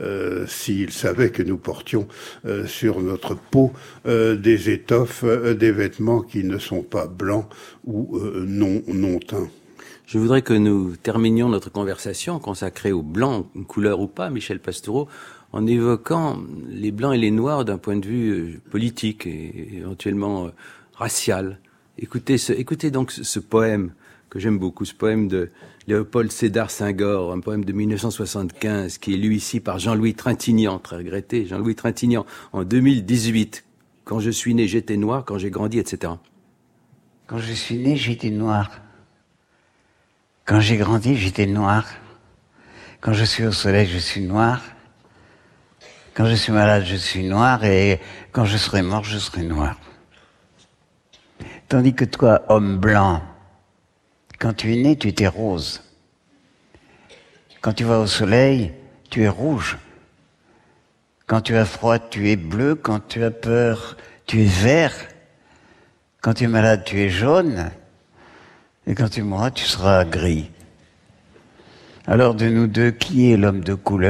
s'ils savaient que nous portions sur notre peau des étoffes, des vêtements qui ne sont pas blancs ou non teints. Je voudrais que nous terminions notre conversation consacrée au blanc, une couleur ou pas, Michel Pastoureau, en évoquant les blancs et les noirs d'un point de vue politique et éventuellement racial. Écoutez donc ce poème que j'aime beaucoup, ce poème de Léopold Sédar Senghor, un poème de 1975 qui est lu ici par Jean-Louis Trintignant, très regretté, Jean-Louis Trintignant, en 2018. Quand je suis né, j'étais noir, quand j'ai grandi, etc. Quand je suis né, j'étais noir. Quand j'ai grandi, j'étais noir. Quand je suis au soleil, je suis noir. Quand je suis malade, je suis noir. Et quand je serai mort, je serai noir. Tandis que toi, homme blanc, quand tu es né, tu étais rose. Quand tu vas au soleil, tu es rouge. Quand tu as froid, tu es bleu. Quand tu as peur, tu es vert. Quand tu es malade, tu es jaune. Et quand tu mourras, tu seras gris. Alors de nous deux, qui est l'homme de couleur ?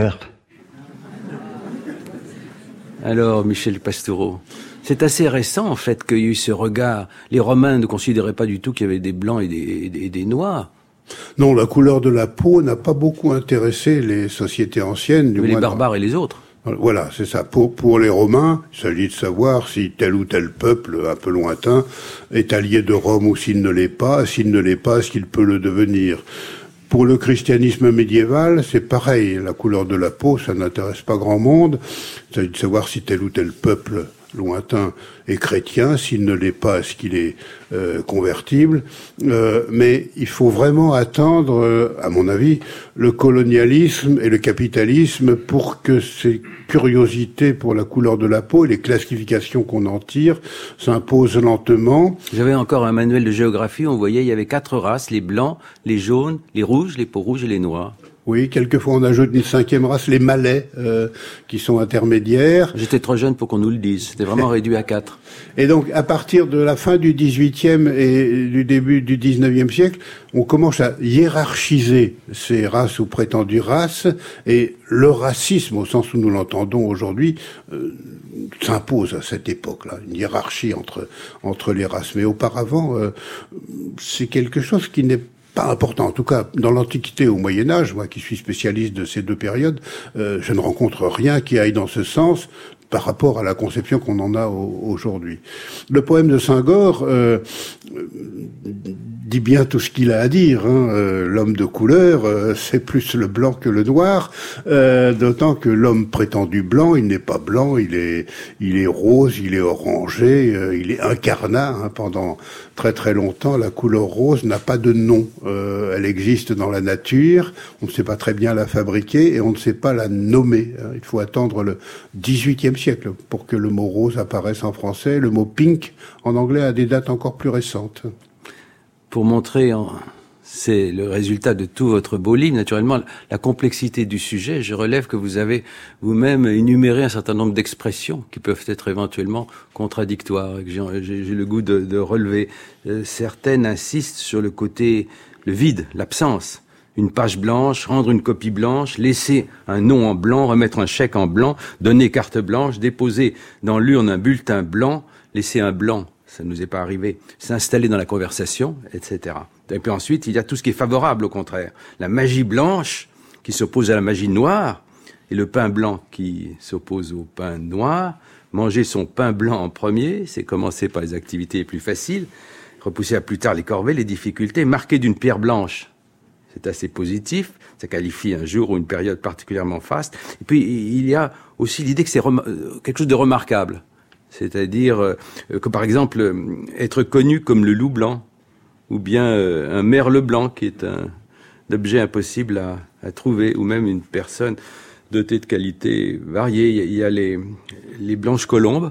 Alors, Michel Pastoureau, c'est assez récent, en fait, qu'il y ait eu ce regard. Les Romains ne considéraient pas du tout qu'il y avait des blancs et des noirs. Non, la couleur de la peau n'a pas beaucoup intéressé les sociétés anciennes. Mais les barbares et les autres. Voilà, c'est ça. Pour les Romains, il s'agit de savoir si tel ou tel peuple, un peu lointain, est allié de Rome ou s'il ne l'est pas. S'il ne l'est pas, est-ce qu'il peut le devenir ? Pour le christianisme médiéval, c'est pareil. La couleur de la peau, ça n'intéresse pas grand monde. Il s'agit de savoir si tel ou tel peuple lointain est chrétien, s'il ne l'est pas, est-ce qu'il est convertible. Mais il faut vraiment attendre, à mon avis, le colonialisme et le capitalisme pour que ces curiosités pour la couleur de la peau et les classifications qu'on en tire s'imposent lentement. J'avais encore un manuel de géographie, on voyait il y avait 4 races, les blancs, les jaunes, les rouges, les peaux rouges et les noirs. Oui, quelquefois on ajoute une 5e race, les Malais, qui sont intermédiaires. J'étais trop jeune pour qu'on nous le dise, c'était vraiment réduit à 4. Et donc, à partir de la fin du XVIIIe et du début du XIXe siècle, on commence à hiérarchiser ces races ou prétendues races, et le racisme, au sens où nous l'entendons aujourd'hui, s'impose à cette époque-là, une hiérarchie entre les races. Mais auparavant, c'est quelque chose qui n'est pas important. En tout cas, dans l'Antiquité au Moyen-Âge, moi qui suis spécialiste de ces deux périodes, je ne rencontre rien qui aille dans ce sens par rapport à la conception qu'on en a aujourd'hui. Le poème de Senghor dit bien tout ce qu'il a à dire. L'homme de couleur, c'est plus le blanc que le noir, d'autant que l'homme prétendu blanc, il n'est pas blanc, il est rose, il est orangé, il est incarnat. Pendant très très longtemps, la couleur rose n'a pas de nom. Elle existe dans la nature, on ne sait pas très bien la fabriquer et on ne sait pas la nommer. Il faut attendre le XVIIIe siècle pour que le mot rose apparaisse en français. Le mot pink en anglais a des dates encore plus récentes. Pour montrer, c'est le résultat de tout votre beau livre, naturellement, la complexité du sujet. Je relève que vous avez vous-même énuméré un certain nombre d'expressions qui peuvent être éventuellement contradictoires, et que j'ai le goût de relever. Certaines insistent sur le côté, le vide, l'absence. Une page blanche, rendre une copie blanche, laisser un nom en blanc, remettre un chèque en blanc, donner carte blanche, déposer dans l'urne un bulletin blanc, laisser un blanc. Ça ne nous est pas arrivé, s'installer dans la conversation, etc. Et puis ensuite, il y a tout ce qui est favorable, au contraire. La magie blanche qui s'oppose à la magie noire, et le pain blanc qui s'oppose au pain noir. Manger son pain blanc en premier, c'est commencer par les activités les plus faciles, repousser à plus tard les corvées, les difficultés, marquer d'une pierre blanche. C'est assez positif, ça qualifie un jour ou une période particulièrement faste. Et puis, il y a aussi l'idée que c'est quelque chose de remarquable. C'est-à-dire que, par exemple, être connu comme le loup blanc, ou bien un merle blanc, qui est un objet impossible à trouver, ou même une personne dotée de qualités variées. Il y a les blanches colombes,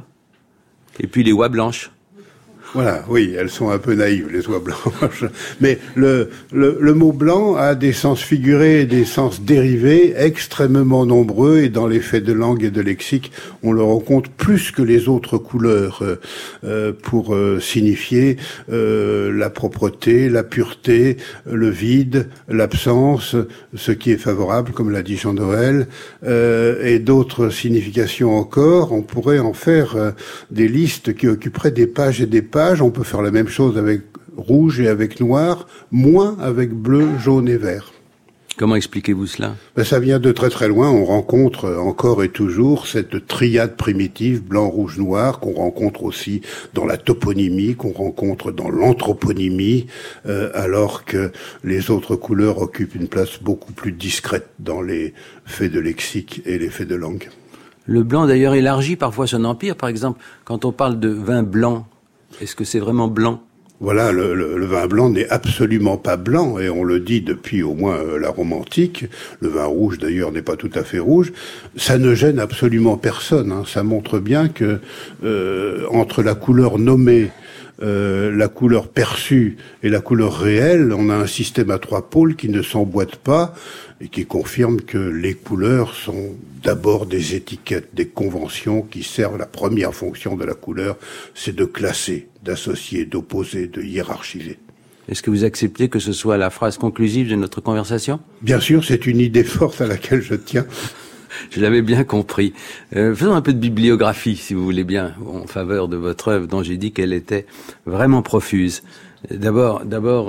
et puis les oies blanches. Voilà, oui, elles sont un peu naïves, les oies blanches. Mais le mot blanc a des sens figurés et des sens dérivés extrêmement nombreux, et dans les faits de langue et de lexique, on le rencontre plus que les autres couleurs pour signifier la propreté, la pureté, le vide, l'absence, ce qui est favorable, comme l'a dit Jean-Noël, et d'autres significations encore. On pourrait en faire des listes qui occuperaient des pages et des pages. On peut faire la même chose avec rouge et avec noir, moins avec bleu, jaune et vert. Comment expliquez-vous cela ? Ça vient de très très loin. On rencontre encore et toujours cette triade primitive blanc, rouge, noir qu'on rencontre aussi dans la toponymie, qu'on rencontre dans l'anthroponymie, alors que les autres couleurs occupent une place beaucoup plus discrète dans les faits de lexique et les faits de langue. Le blanc d'ailleurs élargit parfois son empire. Par exemple, quand on parle de vin blanc, est-ce que c'est vraiment blanc ? Voilà, le vin blanc n'est absolument pas blanc, et on le dit depuis au moins la Rome antique. Le vin rouge, d'ailleurs, n'est pas tout à fait rouge. Ça ne gêne absolument personne. Ça montre bien que entre la couleur nommée, la couleur perçue et la couleur réelle, on a un système à 3 pôles qui ne s'emboîte pas et qui confirme que les couleurs sont d'abord des étiquettes, des conventions qui servent. La première fonction de la couleur, c'est de classer, d'associer, d'opposer, de hiérarchiser. Est-ce que vous acceptez que ce soit la phrase conclusive de notre conversation? Bien sûr, c'est une idée forte à laquelle je tiens. Je l'avais bien compris. Faisons un peu de bibliographie, si vous voulez bien, en faveur de votre œuvre, dont j'ai dit qu'elle était vraiment profuse. D'abord,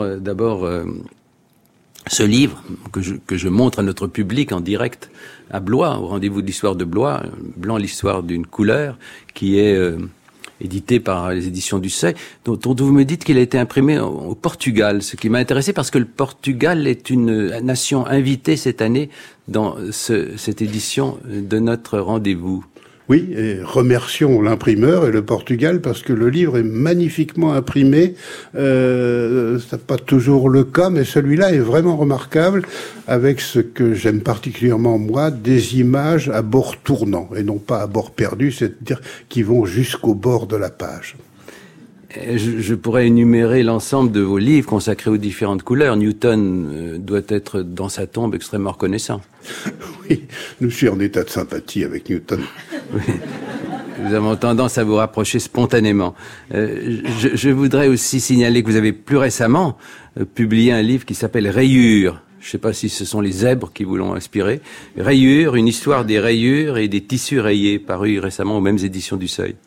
ce livre que je montre à notre public en direct à Blois, au rendez-vous de l'histoire de Blois, Blanc, l'histoire d'une couleur, qui est édité par les éditions du Seuil, dont vous me dites qu'il a été imprimé au Portugal, ce qui m'a intéressé parce que le Portugal est une nation invitée cette année dans cette édition de notre rendez-vous. Oui, et remercions l'imprimeur et le Portugal parce que le livre est magnifiquement imprimé. C'est pas toujours le cas, mais celui-là est vraiment remarquable avec ce que j'aime particulièrement moi, des images à bord tournant et non pas à bord perdu, c'est-à-dire qui vont jusqu'au bord de la page. Je pourrais énumérer l'ensemble de vos livres consacrés aux différentes couleurs. Newton doit être dans sa tombe extrêmement reconnaissant. Oui, je suis en état de sympathie avec Newton. Oui. Nous avons tendance à vous rapprocher spontanément. Je voudrais aussi signaler que vous avez plus récemment publié un livre qui s'appelle Rayures. Je ne sais pas si ce sont les zèbres qui vous l'ont inspiré. Rayures, une histoire des rayures et des tissus rayés, paru récemment aux mêmes éditions du Seuil.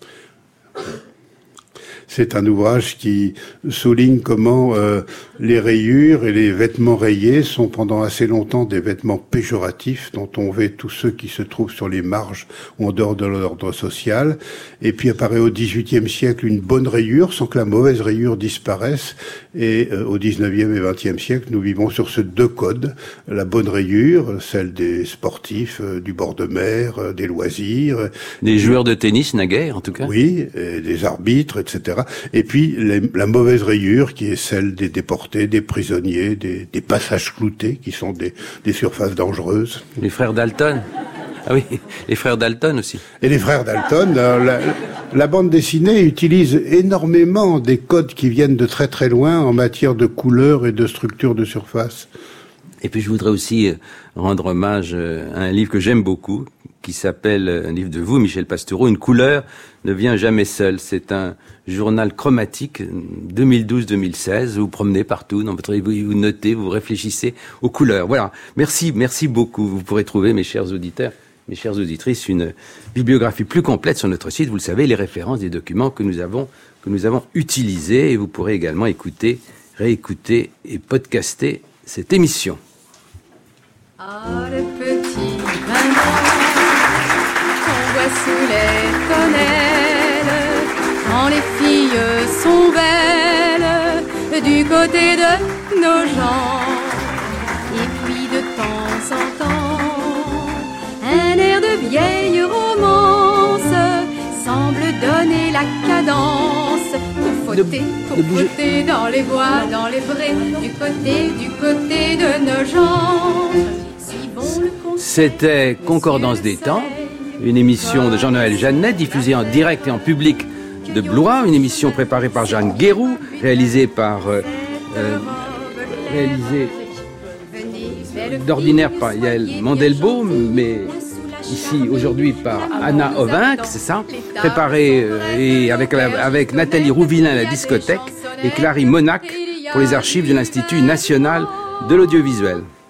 C'est un ouvrage qui souligne comment les rayures et les vêtements rayés sont pendant assez longtemps des vêtements péjoratifs dont on vêt tous ceux qui se trouvent sur les marges ou en dehors de l'ordre social. Et puis apparaît au XVIIIe siècle une bonne rayure sans que la mauvaise rayure disparaisse. Et au XIXe et XXe siècle, nous vivons sur ces deux codes. La bonne rayure, celle des sportifs du bord de mer, des loisirs. Des joueurs de tennis naguère, en tout cas. Oui, et des arbitres, etc. Et puis la mauvaise rayure qui est celle des déportés, des prisonniers, des passages cloutés qui sont des surfaces dangereuses. Les frères Dalton. Ah oui, les frères Dalton aussi. Et les frères Dalton, la bande dessinée utilise énormément des codes qui viennent de très très loin en matière de couleurs et de structure de surface. Et puis je voudrais aussi rendre hommage à un livre que j'aime beaucoup, qui s'appelle, un livre de vous, Michel Pastoureau, Une couleur ne vient jamais seule. C'est un journal chromatique 2012-2016. Vous promenez partout dans votre livre, vous notez, vous réfléchissez aux couleurs. Voilà. Merci beaucoup. Vous pourrez trouver, mes chers auditeurs, mes chères auditrices, une bibliographie plus complète sur notre site. Vous le savez, les références des documents que nous avons utilisés. Et vous pourrez également écouter, réécouter et podcaster cette émission. Ah, le petit maman qu'on voit sous les tonnelles, quand les filles sont belles du côté de nos gens. Et puis de temps en temps, un air de vieille romance semble donner la cadence pour frotter dans les bois, dans les prés, du côté de nos gens. C'était Concordance des temps, une émission de Jean-Noël Jeannet, diffusée en direct et en public de Blois, une émission préparée par Jeanne Guéroux, réalisée d'ordinaire par Yael Mandelbaum, mais ici aujourd'hui par Anna Ovinck, c'est ça, préparée et avec Nathalie Rouvillain à la discothèque et Clary Monac pour les archives de l'Institut national de l'audiovisuel.